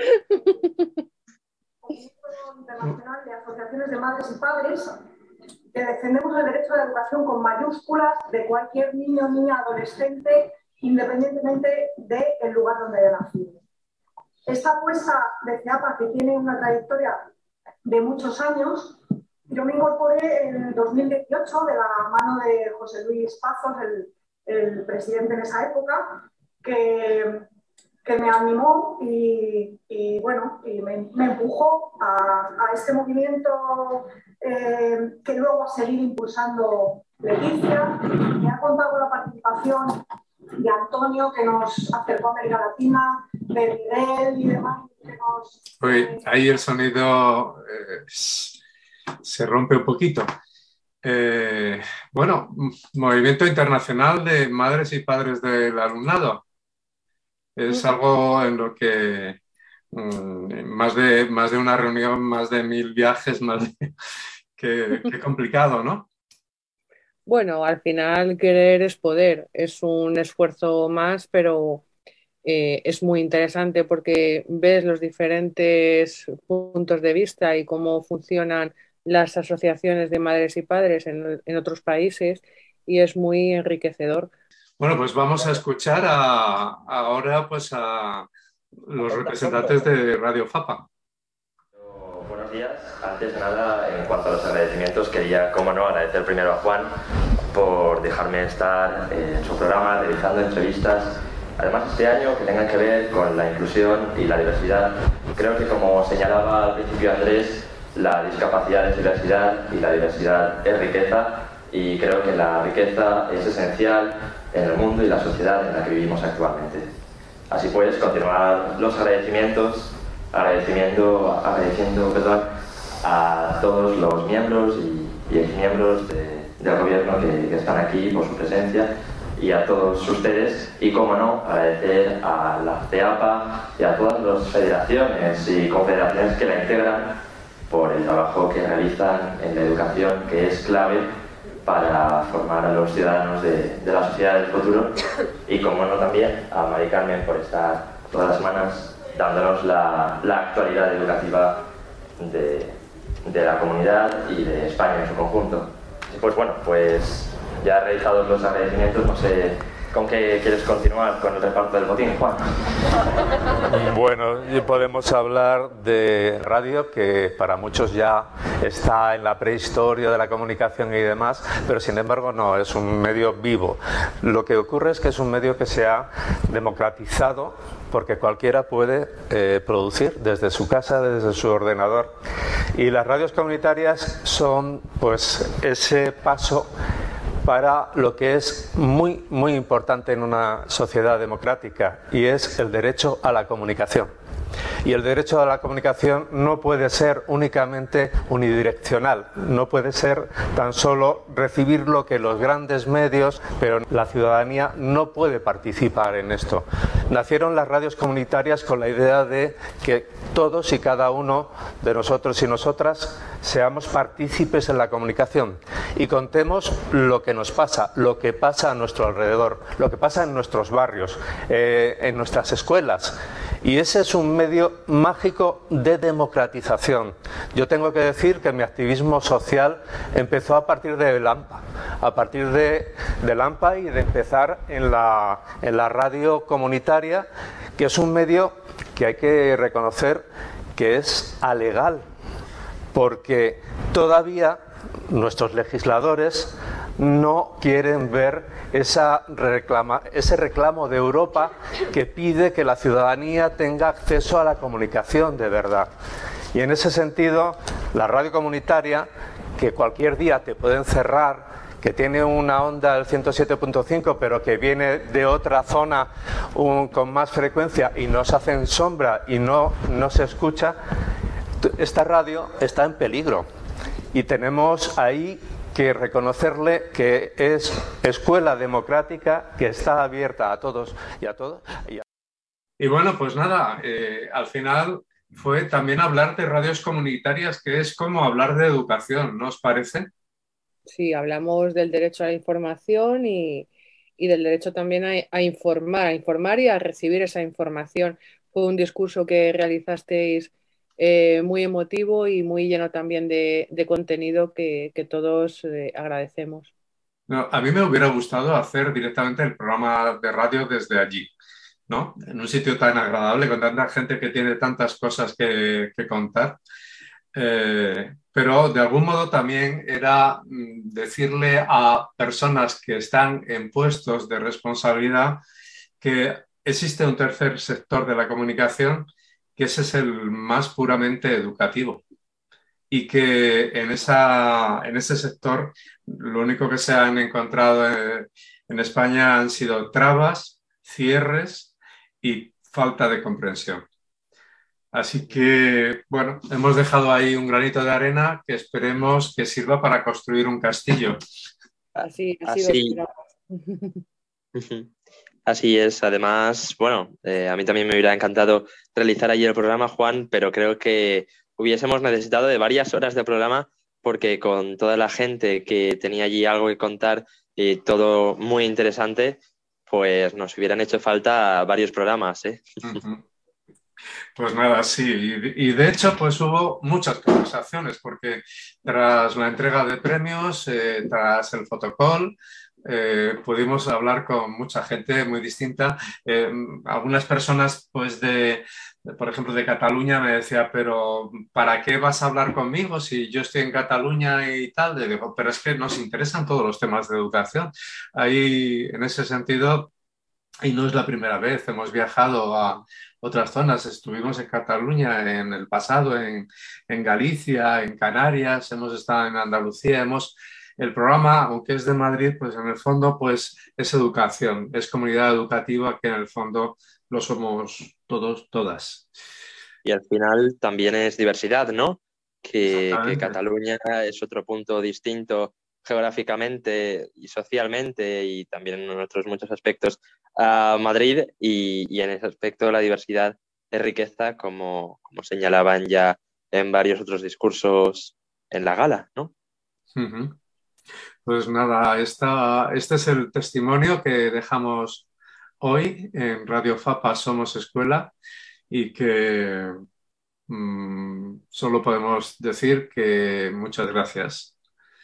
Internacional de Asociaciones de Madres y Padres, que defendemos el derecho a la educación con mayúsculas de cualquier niño, niña, adolescente, independientemente del lugar donde haya nacido. Esta apuesta de CEAPA, que tiene una trayectoria de muchos años, yo me incorporé en dos mil dieciocho de la mano de José Luis Pazos, el, el presidente en esa época, que, que me animó y, y bueno, y me, me empujó a, a este movimiento eh, que luego ha seguido impulsando Leticia, que ha contado con la participación de Antonio, que nos acercó a América Latina, de Miguel y demás. Que nos, Uy, eh, ahí el sonido eh, se rompe un poquito. Eh, bueno, Movimiento Internacional de Madres y Padres del Alumnado. Es algo en lo que um, más, de, más de una reunión, más de mil viajes, más de, qué, qué complicado, ¿no? Bueno, al final querer es poder, es un esfuerzo más, pero eh, es muy interesante porque ves los diferentes puntos de vista y cómo funcionan las asociaciones de madres y padres en, en otros países y es muy enriquecedor. Bueno, pues vamos a escuchar a, ahora pues a los representantes de Radio Fapa. Buenos días. Antes de nada, en cuanto a los agradecimientos, quería, como no, agradecer primero a Juan por dejarme estar en su programa realizando entrevistas. Además, este año que tengan que ver con la inclusión y la diversidad. Creo que, como señalaba al principio Andrés, la discapacidad es diversidad y la diversidad es riqueza. Y creo que la riqueza es esencial en el mundo y la sociedad en la que vivimos actualmente. Así pues, continuar los agradecimientos, agradeciendo, agradeciendo perdón, a todos los miembros y, y exmiembros de, del gobierno que, que están aquí por su presencia y a todos ustedes y, como no, agradecer a la CEAPA y a todas las federaciones y confederaciones que la integran por el trabajo que realizan en la educación, que es clave para formar a los ciudadanos de, de la sociedad del futuro y, como no, también a Mari Carmen por estar todas las semanas dándonos la, la actualidad educativa de, de la comunidad y de España en su conjunto. Y pues bueno, pues ya realizados los agradecimientos, no sé con qué quieres continuar con el reparto del botín, Juan. Bueno, podemos hablar de radio, que para muchos ya está en la prehistoria de la comunicación y demás, pero sin embargo no, es un medio vivo. Lo que ocurre es que es un medio que se ha democratizado porque cualquiera puede eh, producir desde su casa, desde su ordenador. Y las radios comunitarias son pues ese paso para lo que es muy, muy importante en una sociedad democrática, y es el derecho a la comunicación. Y el derecho a la comunicación no puede ser únicamente unidireccional, no puede ser tan solo recibir lo que los grandes medios, pero la ciudadanía no puede participar en esto. Nacieron las radios comunitarias con la idea de que todos y cada uno de nosotros y nosotras seamos partícipes en la comunicación y contemos lo que nos pasa, lo que pasa a nuestro alrededor, lo que pasa en nuestros barrios, eh, en nuestras escuelas. Y ese es un medio mágico de democratización. Yo tengo que decir que mi activismo social empezó a partir de Lampa, a partir de, de Lampa y de empezar en la, en la radio comunitaria, que es un medio que hay que reconocer que es alegal, porque todavía nuestros legisladores no quieren ver esa reclama, ese reclamo de Europa que pide que la ciudadanía tenga acceso a la comunicación de verdad. Y en ese sentido, la radio comunitaria, que cualquier día te pueden cerrar, que tiene una onda del ciento siete punto cinco, pero que viene de otra zona un, con más frecuencia y nos hacen sombra y no, no se escucha, esta radio está en peligro. Y tenemos ahí que reconocerle que es escuela democrática, que está abierta a todos y a todos. Y, a... y bueno, pues nada, eh, al final fue también hablar de radios comunitarias, que es como hablar de educación, ¿no os parece? Sí, hablamos del derecho a la información y, y del derecho también a, a informar, a informar y a recibir esa información. Fue un discurso que realizasteis eh, muy emotivo y muy lleno también de, de contenido que, que todos eh, agradecemos. No, a mí me hubiera gustado hacer directamente el programa de radio desde allí, ¿no? En un sitio tan agradable, con tanta gente que tiene tantas cosas que, que contar. Eh, pero de algún modo también era decirle a personas que están en puestos de responsabilidad que existe un tercer sector de la comunicación, que ese es el más puramente educativo. Y que en, esa, en ese sector lo único que se han encontrado en, en España han sido trabas, cierres y falta de comprensión. Así que, bueno, hemos dejado ahí un granito de arena que esperemos que sirva para construir un castillo. Así, así, así, así es. Además, bueno, eh, a mí también me hubiera encantado realizar ayer el programa, Juan, pero creo que hubiésemos necesitado de varias horas de programa porque con toda la gente que tenía allí algo que contar y todo muy interesante, pues nos hubieran hecho falta varios programas, ¿eh? Uh-huh. Pues nada, sí, y, y de hecho pues hubo muchas conversaciones porque tras la entrega de premios, eh, tras el fotocall, eh, pudimos hablar con mucha gente muy distinta. Eh, algunas personas pues de, de, por ejemplo, de Cataluña me decía, pero ¿para qué vas a hablar conmigo si yo estoy en Cataluña y tal? Y digo, pero es que nos interesan todos los temas de educación. Ahí, en ese sentido, y no es la primera vez, hemos viajado a otras zonas, estuvimos en Cataluña en el pasado, en, en Galicia, en Canarias, hemos estado en Andalucía, hemos... El programa, aunque es de Madrid, pues en el fondo pues es educación, es comunidad educativa que en el fondo lo somos todos, todas. Y al final también es diversidad, ¿no? Que, que Cataluña es otro punto distinto geográficamente y socialmente y también en otros muchos aspectos a Madrid y, y en ese aspecto la diversidad es riqueza, como, como señalaban ya en varios otros discursos en la gala, ¿no? Uh-huh. Pues nada, esta, este es el testimonio que dejamos hoy en Radio Fapa Somos Escuela y que mmm, solo podemos decir que muchas gracias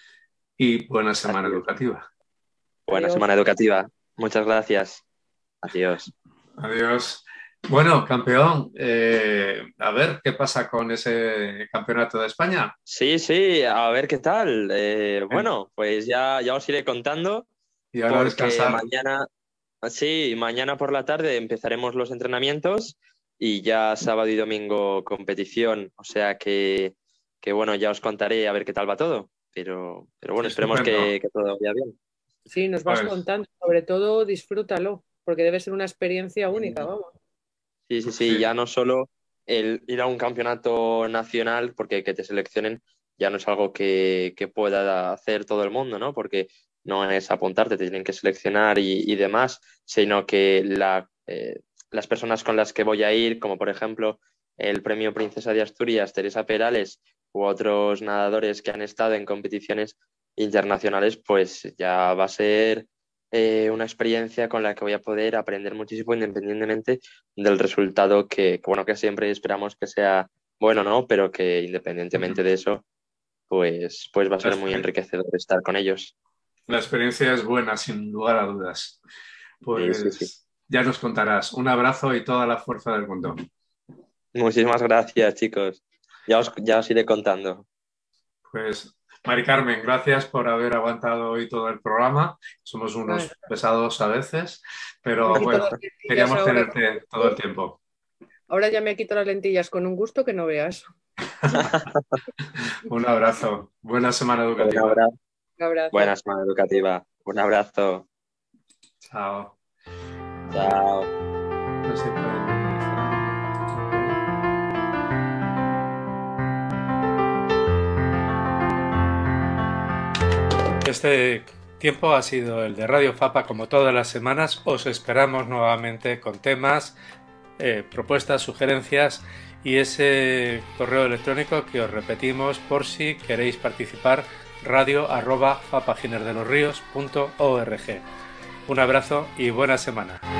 y buena semana Adiós. educativa. Buena Adiós. semana educativa. Muchas gracias. Adiós. Adiós. Bueno, campeón, eh, a ver qué pasa con ese campeonato de España. Sí, sí, a ver qué tal. Eh, bueno, pues ya, ya os iré contando. Y ahora porque descansar. mañana, sí, mañana por la tarde empezaremos los entrenamientos y ya sábado y domingo competición. O sea que, que bueno, ya os contaré a ver qué tal va todo. Pero, pero bueno, esperemos que, que todo vaya bien. Sí, nos vas Pues- contando. Sobre todo, disfrútalo, porque debe ser una experiencia única, vamos. Sí, sí, sí, Sí. ya no solo el ir a un campeonato nacional, porque que te seleccionen ya no es algo que, que pueda hacer todo el mundo, ¿no? Porque no es apuntarte, te tienen que seleccionar y, y demás, sino que la, eh, las personas con las que voy a ir, como por ejemplo el Premio Princesa de Asturias, Teresa Perales, u otros nadadores que han estado en competiciones internacionales, pues ya va a ser eh, una experiencia con la que voy a poder aprender muchísimo independientemente del resultado que, que, bueno, que siempre esperamos que sea bueno, ¿no? Pero que independientemente Uh-huh. de eso, pues, pues va a ser Las- muy enriquecedor estar con ellos. La experiencia es buena, sin lugar a dudas. Pues Sí, sí, sí. ya nos contarás. Un abrazo y toda la fuerza del mundo. Muchísimas gracias, chicos. Ya os, ya os iré contando. Pues, Mari Carmen, gracias por haber aguantado hoy todo el programa. Somos unos Vale. pesados a veces, pero Me quito bueno, las lentillas queríamos ahora. tenerte todo el tiempo. Ahora ya me quito las lentillas con un gusto que no veas. Un abrazo. Buena semana Un educativa. abrazo. Un abrazo. Buena semana educativa. Un abrazo. Chao. Chao. No se puede minimizar. Este tiempo ha sido el de Radio Fapa. Como todas las semanas, os esperamos nuevamente con temas, eh, propuestas, sugerencias y ese correo electrónico que os repetimos por si queréis participar, radio arroba fapaginerdelosríos punto org. Un abrazo y buena semana.